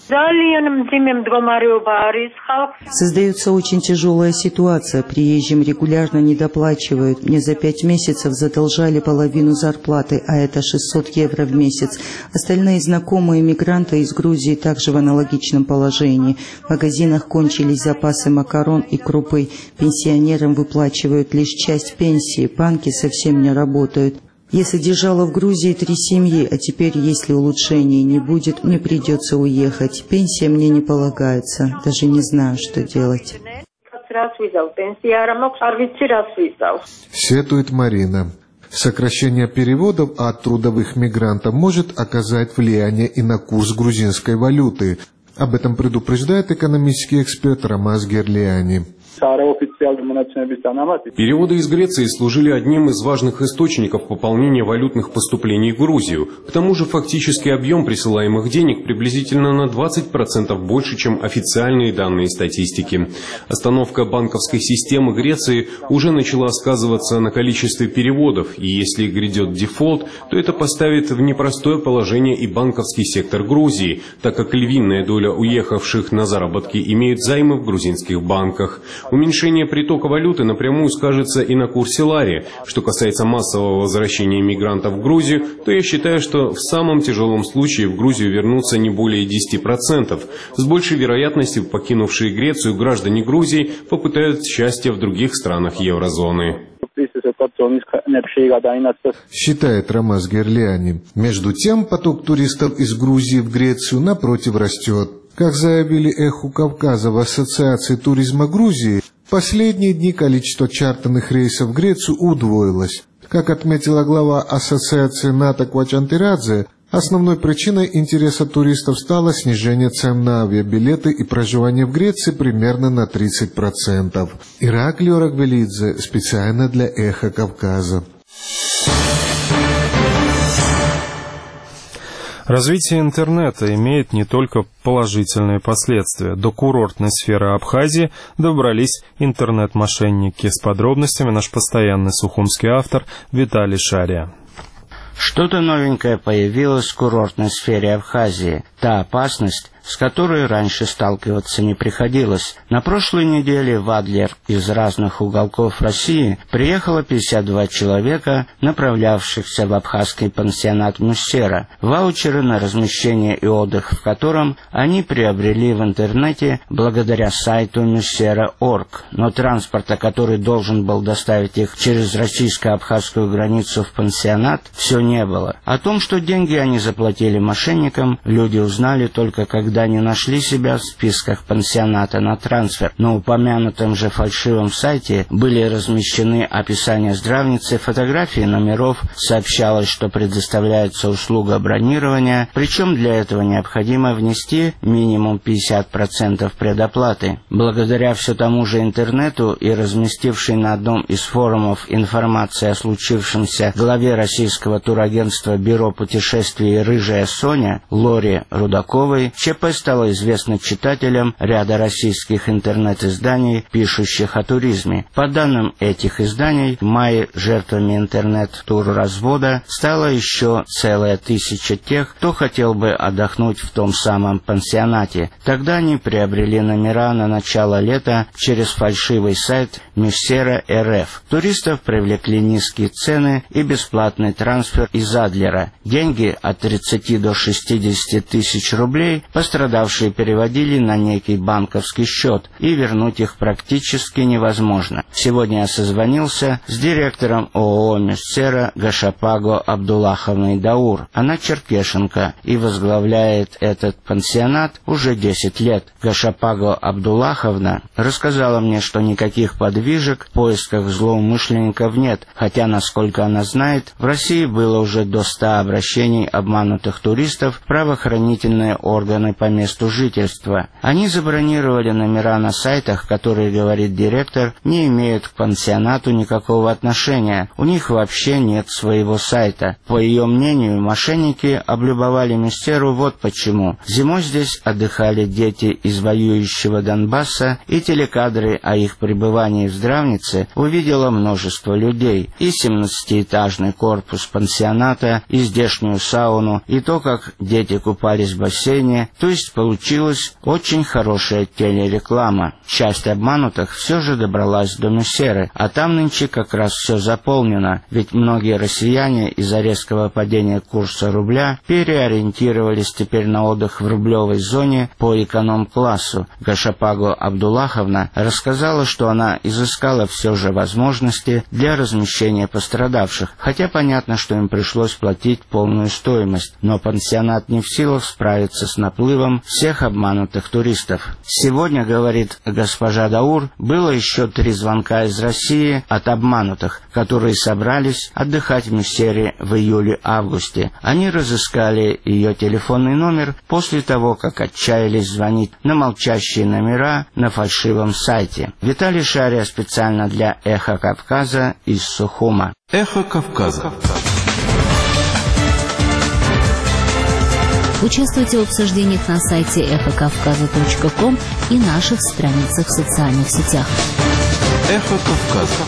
Создается очень тяжелая ситуация. Приезжим регулярно недоплачивают. Мне за 5 месяцев задолжали половину зарплаты, а это 600 евро в месяц. Остальные знакомые мигранты из Грузии также в аналогичном положении. В магазинах кончились запасы макарон и крупы. Пенсионерам выплачивают лишь часть пенсии. Банки совсем не работают. Я содержала в Грузии 3 семьи, а теперь, если улучшений не будет, мне придется уехать. Пенсия мне не полагается. Даже не знаю, что делать. Сетует Марина. Сокращение переводов от трудовых мигрантов может оказать влияние и на курс грузинской валюты. Об этом предупреждает экономический эксперт Ромас Герлиани. Переводы из Греции служили одним из важных источников пополнения валютных поступлений в Грузию. К тому же фактический объем присылаемых денег приблизительно на 20% больше, чем официальные данные статистики. Остановка банковской системы Греции уже начала сказываться на количестве переводов, и если грядет дефолт, то это поставит в непростое положение и банковский сектор Грузии, так как львиная доля уехавших на заработки имеют займы в грузинских банках. Уменьшение притока валюты напрямую скажется и на курсе лари. Что касается массового возвращения мигрантов в Грузию, то я считаю, что в самом тяжелом случае в Грузию вернутся не более 10%. С большей вероятностью покинувшие Грецию граждане Грузии попытают счастья в других странах еврозоны. Считает Ромас Герлиани. Между тем, поток туристов из Грузии в Грецию напротив растет. Как заявили «Эху Кавказа» в Ассоциации туризма Грузии, в последние дни количество чартерных рейсов в Грецию удвоилось. Как отметила глава Ассоциации Ната Квачантирадзе, основной причиной интереса туристов стало снижение цен на авиабилеты и проживание в Греции примерно на 30%. Ираклий Орагвелидзе специально для «Эха Кавказа». Развитие интернета имеет не только положительные последствия. До курортной сферы Абхазии добрались интернет-мошенники. С подробностями наш постоянный сухумский автор Виталий Шария. Что-то новенькое появилось в курортной сфере Абхазии. та опасность, с которой раньше сталкиваться не приходилось. На прошлой неделе в Адлер из разных уголков России приехало 52 человека, направлявшихся в абхазский пансионат Муссера, ваучеры на размещение и отдых в котором они приобрели в интернете благодаря сайту Mussera.org, но транспорта, который должен был доставить их через российско-абхазскую границу в пансионат, все не было. О том, что деньги они заплатили мошенникам, люди узнали только когда не нашли себя в списках пансионата на трансфер. На упомянутом же фальшивом сайте были размещены описания здравницы, фотографии номеров, сообщалось, что предоставляется услуга бронирования, причем для этого необходимо внести минимум 50% предоплаты. Благодаря все тому же интернету и разместившей на одном из форумов информации о случившемся главе российского турагентства Бюро путешествий «Рыжая Соня» Лоре Рудаковой, ЧП стало известно читателям ряда российских интернет-изданий, пишущих о туризме. По данным этих изданий, в мае жертвами интернет-турразвода стало еще целая 1000 тех, кто хотел бы отдохнуть в том самом пансионате. Тогда они приобрели номера на начало лета через фальшивый сайт Mussera.rf. Туристов привлекли низкие цены и бесплатный трансфер из Адлера. Деньги от 30 до 60 тысяч рублей пострадавшие переводили на некий банковский счет, и вернуть их практически невозможно. Сегодня я созвонился с директором ООО «Mussera» Гашапаго Абдуллаховной Даур. Она черкешенка и возглавляет этот пансионат уже 10 лет. Гашапаго Абдуллаховна рассказала мне, что никаких подвижек в поисках злоумышленников нет, хотя, насколько она знает, в России было уже до 100 обращений обманутых туристов в правоохранительные органы по месту жительства. Они забронировали номера на сайтах, которые, говорит директор, не имеют к пансионату никакого отношения. У них вообще нет своего сайта. По ее мнению, мошенники облюбовали Mussera вот почему. Зимой здесь отдыхали дети из воюющего Донбасса, и телекадры о их пребывании в здравнице увидело множество людей. И 17-этажный корпус пансионата, и здешнюю сауну, и то, как дети купались в бассейне, то есть получилась очень хорошая телереклама. Часть обманутых все же добралась до Mussera, а там нынче как раз все заполнено, ведь многие россияне из-за резкого падения курса рубля переориентировались теперь на отдых в рублевой зоне по эконом-классу. Гашапаго Абдуллаховна рассказала, что она изыскала все же возможности для размещения пострадавших, хотя понятно, что им пришлось платить полную стоимость, но пансионат не в силах справиться с наплывом всех обманутых туристов. Сегодня, говорит госпожа Даур, было еще 3 звонка из России от обманутых, которые собрались отдыхать в Mussera в июле-августе. Они разыскали ее телефонный номер после того, как отчаялись звонить на молчащие номера на фальшивом сайте. Виталий Шария специально для «Эхо Кавказа» из Сухума. Эхо Кавказа. Участвуйте в обсуждениях на сайте эхокавказа.ком и наших страницах в социальных сетях. Эхо Кавказа.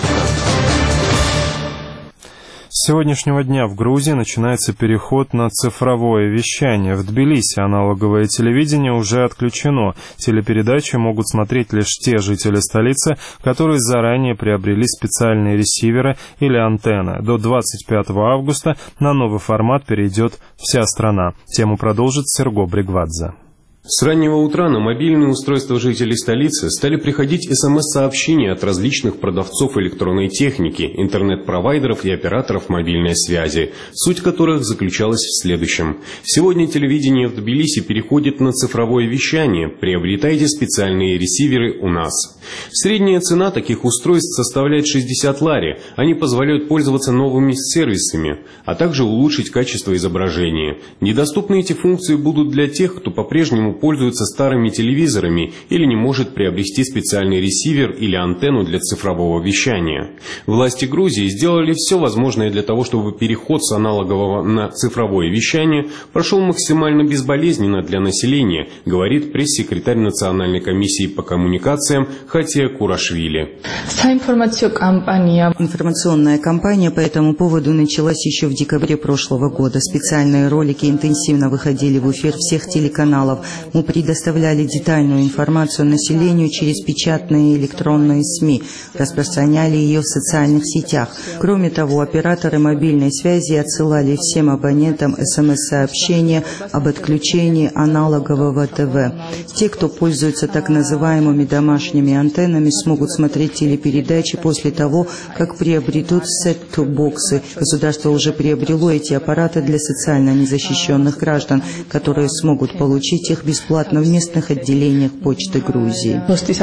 С сегодняшнего дня в Грузии начинается переход на цифровое вещание. В Тбилиси аналоговое телевидение уже отключено. Телепередачи могут смотреть лишь те жители столицы, которые заранее приобрели специальные ресиверы или антенны. До 25 августа на новый формат перейдет вся страна. Тему продолжит Серго Бригвадзе. С раннего утра на мобильные устройства жителей столицы стали приходить СМС-сообщения от различных продавцов электронной техники, интернет-провайдеров и операторов мобильной связи, суть которых заключалась в следующем. Сегодня телевидение в Тбилиси переходит на цифровое вещание. Приобретайте специальные ресиверы у нас. Средняя цена таких устройств составляет 60 лари. Они позволяют пользоваться новыми сервисами, а также улучшить качество изображения. Недоступны эти функции будут для тех, кто по-прежнему пользуется старыми телевизорами или не может приобрести специальный ресивер или антенну для цифрового вещания. Власти Грузии сделали все возможное для того, чтобы переход с аналогового на цифровое вещание прошел максимально безболезненно для населения, говорит пресс-секретарь Национальной комиссии по коммуникациям Хатия Курашвили. Информационная кампания по этому поводу началась еще в декабре прошлого года. Специальные ролики интенсивно выходили в эфир всех телеканалов. Мы предоставляли детальную информацию населению через печатные и электронные СМИ, распространяли ее в социальных сетях. Кроме того, операторы мобильной связи отсылали всем абонентам СМС-сообщения об отключении аналогового ТВ. Те, кто пользуется так называемыми домашними антеннами, смогут смотреть телепередачи после того, как приобретут сет-топ-боксы. Государство уже приобрело эти аппараты для социально незащищенных граждан, которые смогут получить их бесплатно в местных отделениях Почты Грузии.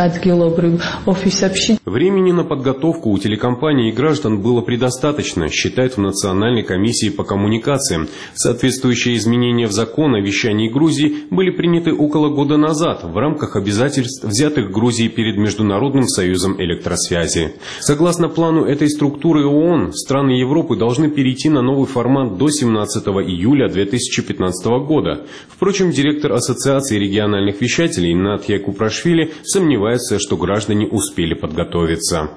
Времени на подготовку у телекомпаний и граждан было предостаточно, считают в Национальной комиссии по коммуникациям. Соответствующие изменения в закон о вещании Грузии были приняты около года назад в рамках обязательств, взятых Грузией перед Международным союзом электросвязи. Согласно плану этой структуры ООН, страны Европы должны перейти на новый формат до 17 июля 2015 года. Впрочем, директор Ассоциации региональных вещателей Натья Купрашвили сомневается, что граждане успели подготовиться.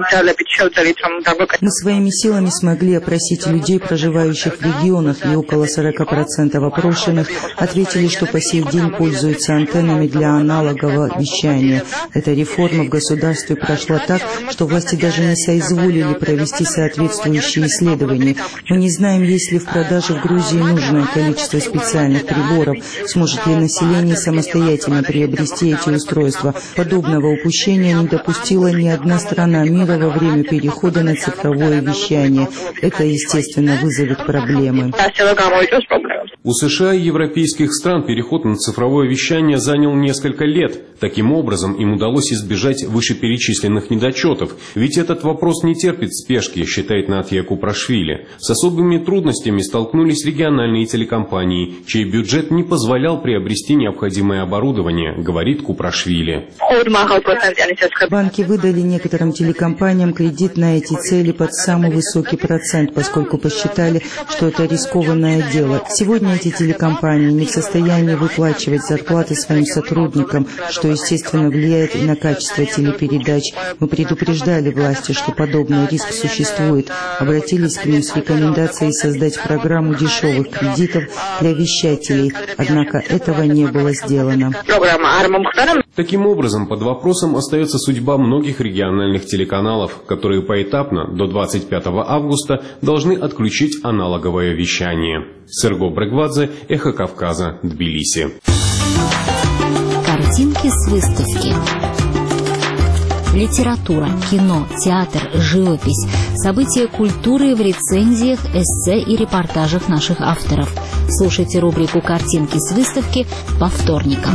Мы своими силами смогли опросить людей, проживающих в регионах, и около 40% опрошенных ответили, что по сей день пользуются антеннами для аналогового вещания. Эта реформа в государстве прошла так, что власти даже не соизволили провести соответствующие исследования. Мы не знаем, есть ли в продаже в Грузии нужное количество специальных приборов, сможет ли население самостоятельно приобрести эти устройства. Подобного упущения не допустила ни одна страна мира во время перехода на цифровое вещание. Это, естественно, вызовет проблемы. У США и европейских стран переход на цифровое вещание занял несколько лет. Таким образом, им удалось избежать вышеперечисленных недочетов. Ведь этот вопрос не терпит спешки, считает Натья Купрашвили. С особыми трудностями столкнулись региональные телекомпании, чей бюджет не позволял приобрести необходимое оборудование, говорит Купрашвили. Банки выдали некоторым телекомпаниям кредит на эти цели под самый высокий процент, поскольку посчитали, что это рискованное дело. Сегодня эти телекомпании не в состоянии выплачивать зарплаты своим сотрудникам, что, естественно, влияет и на качество телепередач. Мы предупреждали власти, что подобный риск существует. Обратились к ним с рекомендацией создать программу дешевых кредитов для вещателей. Однако этого не было сделано. Таким образом, под вопросом остается судьба многих региональных телеканалов, которые поэтапно до 25 августа должны отключить аналоговое вещание. Серго Брегвадзе, Эхо Кавказа, Тбилиси. Картинки с выставки. Литература, кино, театр, живопись, события культуры в рецензиях, эссе и репортажах наших авторов. Слушайте рубрику «Картинки с выставки» по вторникам.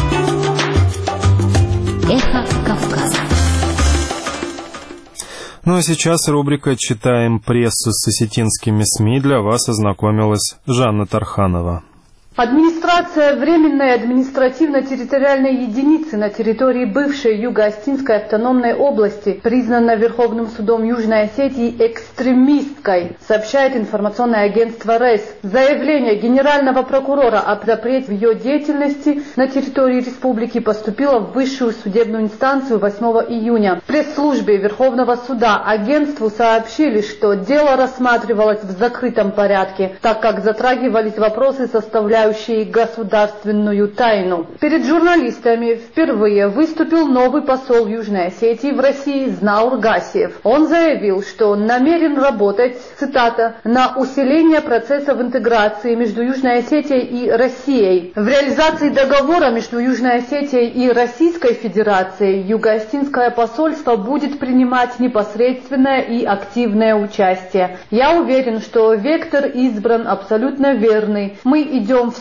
Эхо Кавказа. Ну а сейчас рубрика «Читаем прессу» с осетинскими СМИ. Для вас ознакомилась Жанна Тарханова. Администрация Временной административно-территориальной единицы на территории бывшей Юго-Осетинской автономной области признана Верховным судом Южной Осетии экстремисткой, сообщает информационное агентство РЭС. Заявление генерального прокурора о запрете в ее деятельности на территории республики поступило в высшую судебную инстанцию 8 июня. В пресс-службе Верховного суда агентству сообщили, что дело рассматривалось в закрытом порядке, так как затрагивались вопросы, составляющие государственную тайну. Перед журналистами впервые выступил новый посол Южной Осетии в России Знаур Гасиев. Он заявил, что намерен работать, цитата, на усиление процессов интеграции между Южной Осетией и Россией. В реализации договора между Южной Осетией и Российской Федерацией Юго-Осетинское посольство будет принимать непосредственное и активное участие. Я уверен, что вектор избран абсолютно верный. Мы идем в сторону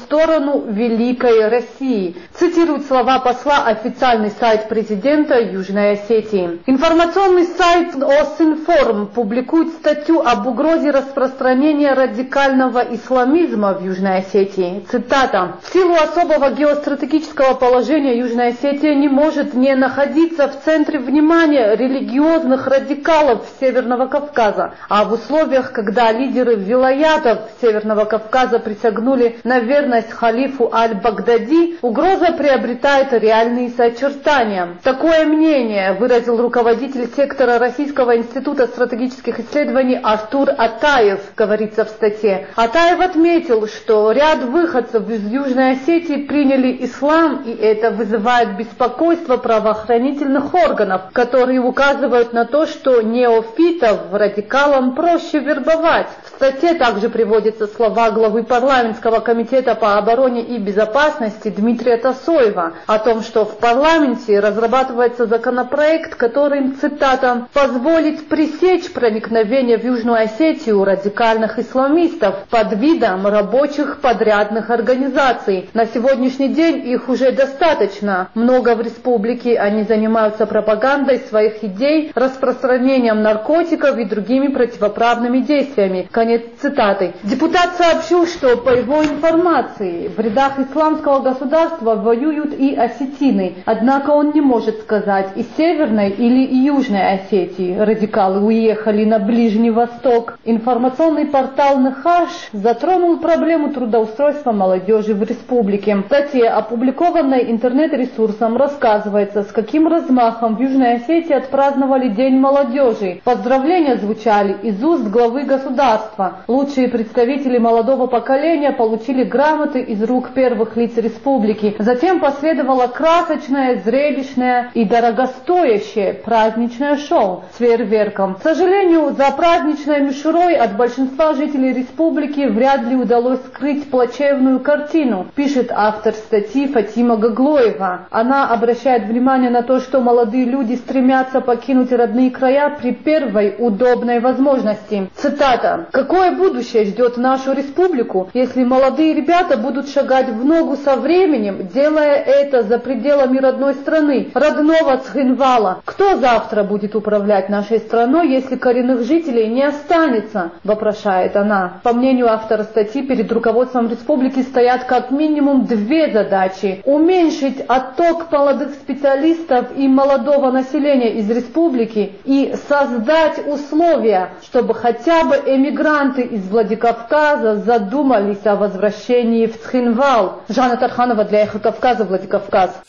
сторону Великой России. Цитирует слова посла официальный сайт президента Южной Осетии. Информационный сайт Осинформ публикует статью об угрозе распространения радикального исламизма в Южной Осетии. Цитата. «В силу особого геостратегического положения Южная Осетия не может не находиться в центре внимания религиозных радикалов Северного Кавказа, а в условиях, когда лидеры вилаятов Северного Кавказа присягнули на верность халифу Аль-Багдади, угроза приобретает реальные очертания». Такое мнение выразил руководитель сектора Российского института стратегических исследований Артур Атаев, говорится в статье. Атаев отметил, что ряд выходцев из Южной Осетии приняли ислам, и это вызывает беспокойство правоохранительных органов, которые указывают на то, что неофитов радикалам проще вербовать. В статье также приводятся слова главы парламентского комитета по обороне и безопасности Дмитрия Тасоева о том, что в парламенте разрабатывается законопроект, который, цитата, «позволит пресечь проникновение в Южную Осетию радикальных исламистов под видом рабочих подрядных организаций. На сегодняшний день их уже достаточно много в республике. Они занимаются пропагандой своих идей, распространением наркотиков и другими противоправными действиями». Конец цитаты. Депутат сообщил, что по его информации в рядах исламского государства воюют и осетины. Однако он не может сказать, из Северной или Южной Осетии радикалы уехали на Ближний Восток. Информационный портал «Нахаш» затронул проблему трудоустройства молодежи в республике. В статье, опубликованной интернет-ресурсом, рассказывается, с каким размахом в Южной Осетии отпраздновали День молодежи. Поздравления звучали из уст главы государства. Лучшие представители молодого поколения получили грамоты из рук первых лиц республики. Затем последовало красочное, зрелищное и дорогостоящее праздничное шоу с фейерверком. К сожалению, за праздничной мишурой от большинства жителей республики вряд ли удалось скрыть плачевную картину, пишет автор статьи Фатима Гаглоева. Она обращает внимание на то, что молодые люди стремятся покинуть родные края при первой удобной возможности. Цитата. «Какое будущее ждет нашу республику, если молодые ребята будут шагать в ногу со временем, делая это за пределами родной страны, родного Цхинвала? Кто завтра будет управлять нашей страной, если коренных жителей не останется?» – вопрошает она. По мнению автора статьи, перед руководством республики стоят как минимум две задачи: уменьшить отток молодых специалистов и молодого населения из республики и создать условия, чтобы хотя бы эмигранты из Владикавказа задумались о возвращении в Цхинвал. Жанна Тарханова для Эхо Кавказа, Владикавказ.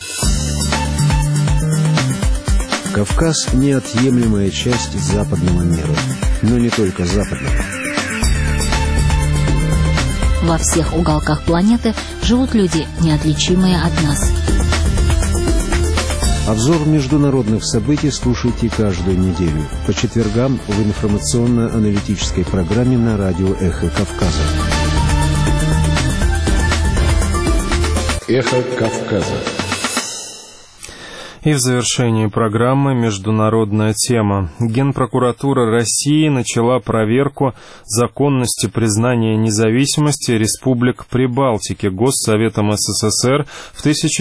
Кавказ – неотъемлемая часть западного мира, но не только западного. Во всех уголках планеты живут люди, неотличимые от нас. Обзор международных событий слушайте каждую неделю по четвергам в информационно-аналитической программе на радио «Эхо Кавказа». «Эхо Кавказа». И в завершении программы международная тема. Генпрокуратура России начала проверку законности признания независимости республик Прибалтики Госсоветом СССР в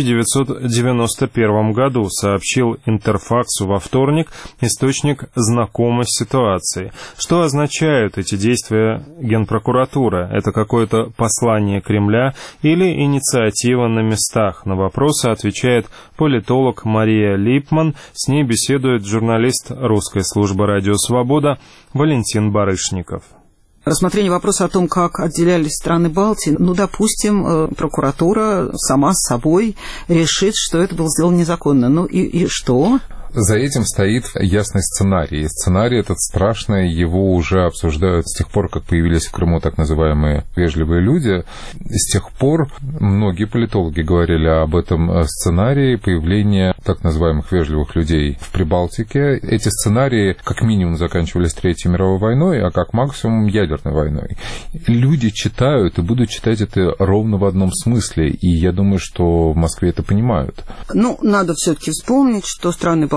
1991 году, сообщил Интерфаксу во вторник источник, знакомый с ситуацией. Что означают эти действия Генпрокуратуры? Это какое-то послание Кремля или инициатива на местах? На вопросы отвечает политолог Мария Липман. С ней беседует журналист русской службы «Радио Свобода» Валентин Барышников. Рассмотрение вопроса о том, как отделялись страны Балтии, допустим, прокуратура сама с собой решит, что это было сделано незаконно. И что? За этим стоит ясный сценарий. И сценарий этот страшный, его уже обсуждают с тех пор, как появились в Крыму так называемые вежливые люди. С тех пор многие политологи говорили об этом сценарии появления так называемых вежливых людей в Прибалтике. Эти сценарии как минимум заканчивались Третьей мировой войной, а как максимум ядерной войной. Люди читают и будут читать это ровно в одном смысле, и я думаю, что в Москве это понимают. Надо все-таки вспомнить, что страны Балтии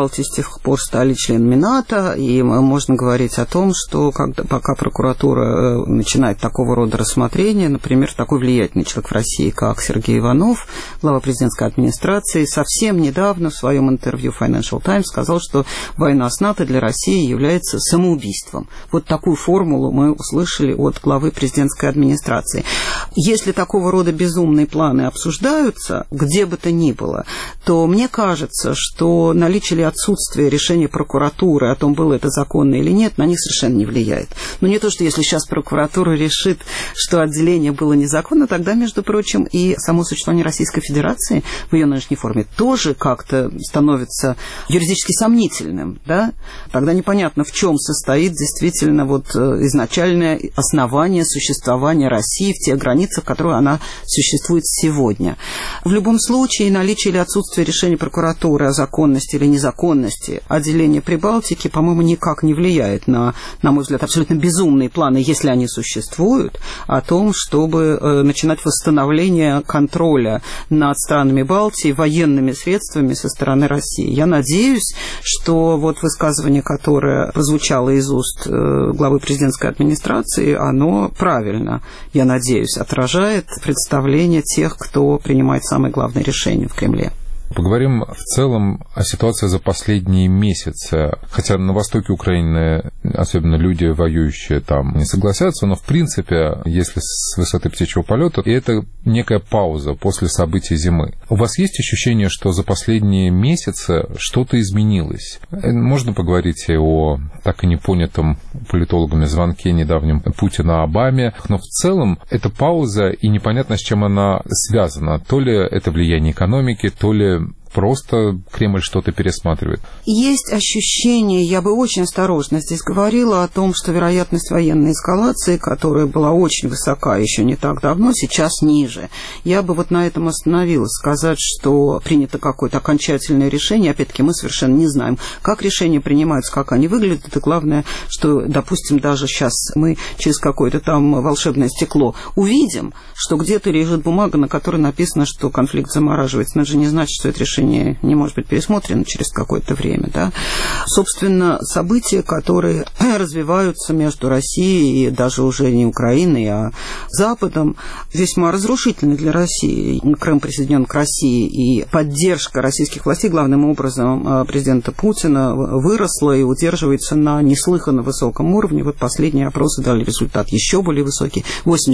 Прибалтии с тех пор стали членами НАТО, и можно говорить о том, что пока прокуратура начинает такого рода рассмотрения, например, такой влиятельный человек в России, как Сергей Иванов, глава президентской администрации, совсем недавно в своем интервью Financial Times сказал, что война с НАТО для России является самоубийством. Вот такую формулу мы услышали от главы президентской администрации. Если такого рода безумные планы обсуждаются, где бы то ни было, то мне кажется, что наличие или отсутствие решения прокуратуры о том, было это законно или нет, на них совершенно не влияет. Но не то, что если сейчас прокуратура решит, что отделение было незаконно, тогда, между прочим, и само существование Российской Федерации в ее нынешней форме тоже как-то становится юридически сомнительным, да? Тогда непонятно, в чем состоит действительно вот изначальное основание существования России в тех границах, в которых она существует сегодня. В любом случае, наличие или отсутствие решения прокуратуры о законности или незаконности отделения Прибалтики, по-моему, никак не влияет на мой взгляд, абсолютно безумные планы, если они существуют, о том, чтобы начинать восстановление контроля над странами Балтии военными средствами со стороны России. Я надеюсь, что вот высказывание, которое прозвучало из уст главы президентской администрации, оно правильно, я надеюсь, отражает представление тех, кто принимает самые главные решения в Кремле. Поговорим в целом о ситуации за последние месяцы. Хотя на востоке Украины, особенно люди, воюющие там, не согласятся, но в принципе, если с высоты птичьего полета, это некая пауза после событий зимы. У вас есть ощущение, что за последние месяцы что-то изменилось? Можно поговорить и о так и не понятом политологами звонке недавнем Путина Обаме, но в целом это пауза, и непонятно, с чем она связана. То ли это влияние экономики, то ли просто Кремль что-то пересматривает. Есть ощущение, я бы очень осторожно здесь говорила о том, что вероятность военной эскалации, которая была очень высока еще не так давно, сейчас ниже. Я бы вот на этом остановилась. Сказать, что принято какое-то окончательное решение, опять-таки мы совершенно не знаем, как решения принимаются, как они выглядят. Это главное, что, допустим, даже сейчас мы через какое-то там волшебное стекло увидим, что где-то лежит бумага, на которой написано, что конфликт замораживается. Но это же не значит, что это решение не может быть пересмотрено через какое-то время. Да? Собственно, события, которые развиваются между Россией и даже уже не Украиной, а Западом, весьма разрушительны для России. Крым присоединен к России, и поддержка российских властей, главным образом президента Путина, выросла и удерживается на неслыханно высоком уровне. Вот последние опросы дали результат еще более высокий.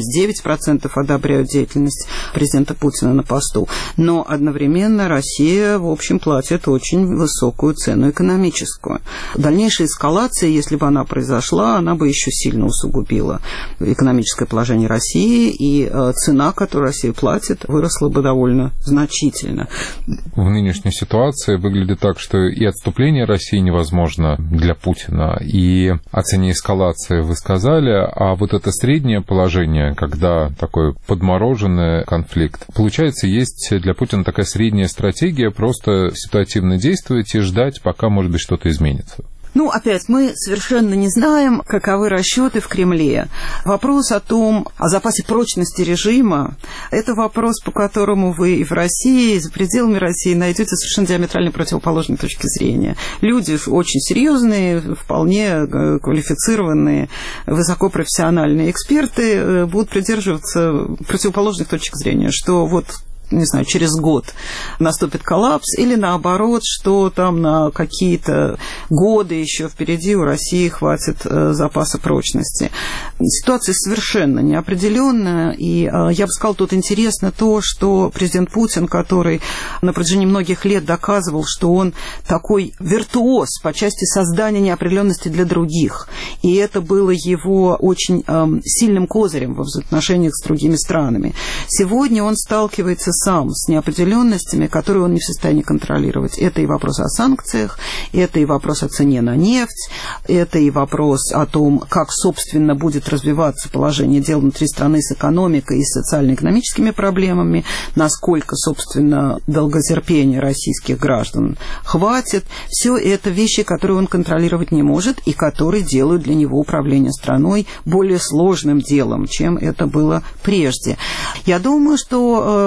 89% одобряют деятельность президента Путина на посту. Но одновременно Россия, в общем, платит очень высокую цену экономическую. Дальнейшая эскалация, если бы она произошла, она бы еще сильно усугубила экономическое положение России, и цена, которую Россия платит, выросла бы довольно значительно. В нынешней ситуации выглядит так, что и отступление России невозможно для Путина, и о цене эскалации вы сказали, а вот это среднее положение, когда такой подмороженный конфликт, получается, есть для Путина такая средняя стратегия, просто ситуативно действовать и ждать, пока, может быть, что-то изменится. Ну, опять, мы совершенно не знаем, каковы расчеты в Кремле. Вопрос о запасе прочности режима, это вопрос, по которому вы и в России, и за пределами России найдете совершенно диаметрально противоположные точки зрения. Люди очень серьезные, вполне квалифицированные, высокопрофессиональные эксперты будут придерживаться противоположных точек зрения, что вот, не знаю, через год наступит коллапс, или наоборот, что там на какие-то годы еще впереди у России хватит запаса прочности. Ситуация совершенно неопределенная, и я бы сказала, тут интересно то, что президент Путин, который на протяжении многих лет доказывал, что он такой виртуоз по части создания неопределенности для других, и это было его очень сильным козырем во взаимоотношениях с другими странами. Сегодня он сталкивается сам с неопределенностями, которые он не в состоянии контролировать. Это и вопрос о санкциях, это и вопрос о цене на нефть, это и вопрос о том, как, собственно, будет развиваться положение дел внутри страны с экономикой и социально-экономическими проблемами, насколько, собственно, долготерпения российских граждан хватит. Все это вещи, которые он контролировать не может и которые делают для него управление страной более сложным делом, чем это было прежде. Я думаю, что какой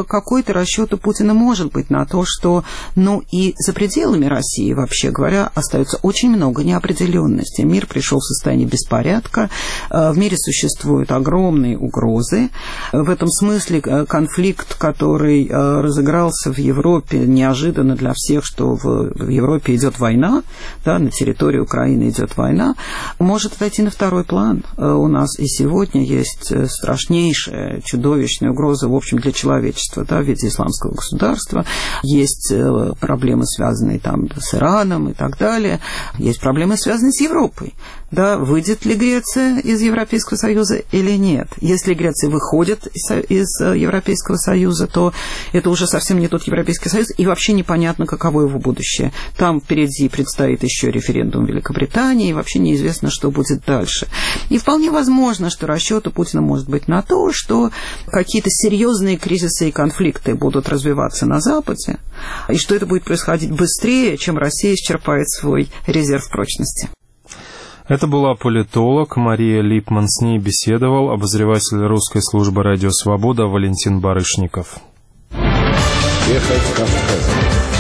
какой-то расчет у Путина может быть на то, что, и за пределами России, вообще говоря, остается очень много неопределенности. Мир пришел в состояние беспорядка, в мире существуют огромные угрозы. В этом смысле конфликт, который разыгрался в Европе неожиданно для всех, что в Европе идет война, да, на территории Украины идет война, может отойти на второй план. У нас и сегодня есть страшнейшая, чудовищная угроза, в общем, для человечества, да, в виде исламского государства. Есть проблемы, связанные там с Ираном и так далее. Есть проблемы, связанные с Европой. Да, выйдет ли Греция из Европейского Союза или нет? Если Греция выходит из Европейского Союза, то это уже совсем не тот Европейский Союз, и вообще непонятно, каково его будущее. Там впереди предстоит еще референдум в Великобритании, и вообще неизвестно, что будет дальше. И вполне возможно, что расчет у Путина может быть на то, что какие-то серьезные кризисы и конфликты будут развиваться на Западе, и что это будет происходить быстрее, чем Россия исчерпает свой резерв прочности. Это была политолог Мария Липман. С ней беседовал обозреватель русской службы «Радио Свобода» Валентин Барышников. Эхо Кавказа.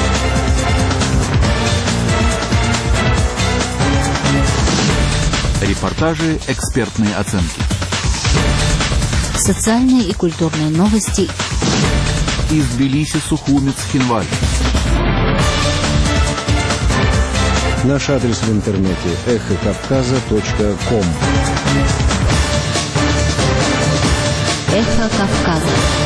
Репортажи, экспертные оценки. Социальные и культурные новости. Из Тбилиси, Сухуми, Цхинваль. Наш адрес в интернете эхокавказа.ком. Эхо Кавказа.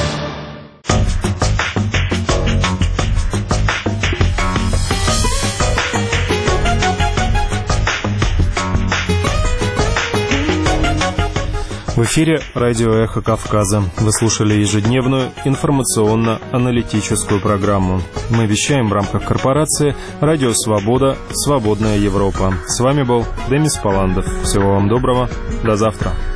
В эфире радио «Эхо Кавказа». Вы слушали ежедневную информационно-аналитическую программу. Мы вещаем в рамках корпорации «Радио Свобода. Свободная Европа». С вами был Демис Паландов. Всего вам доброго. До завтра.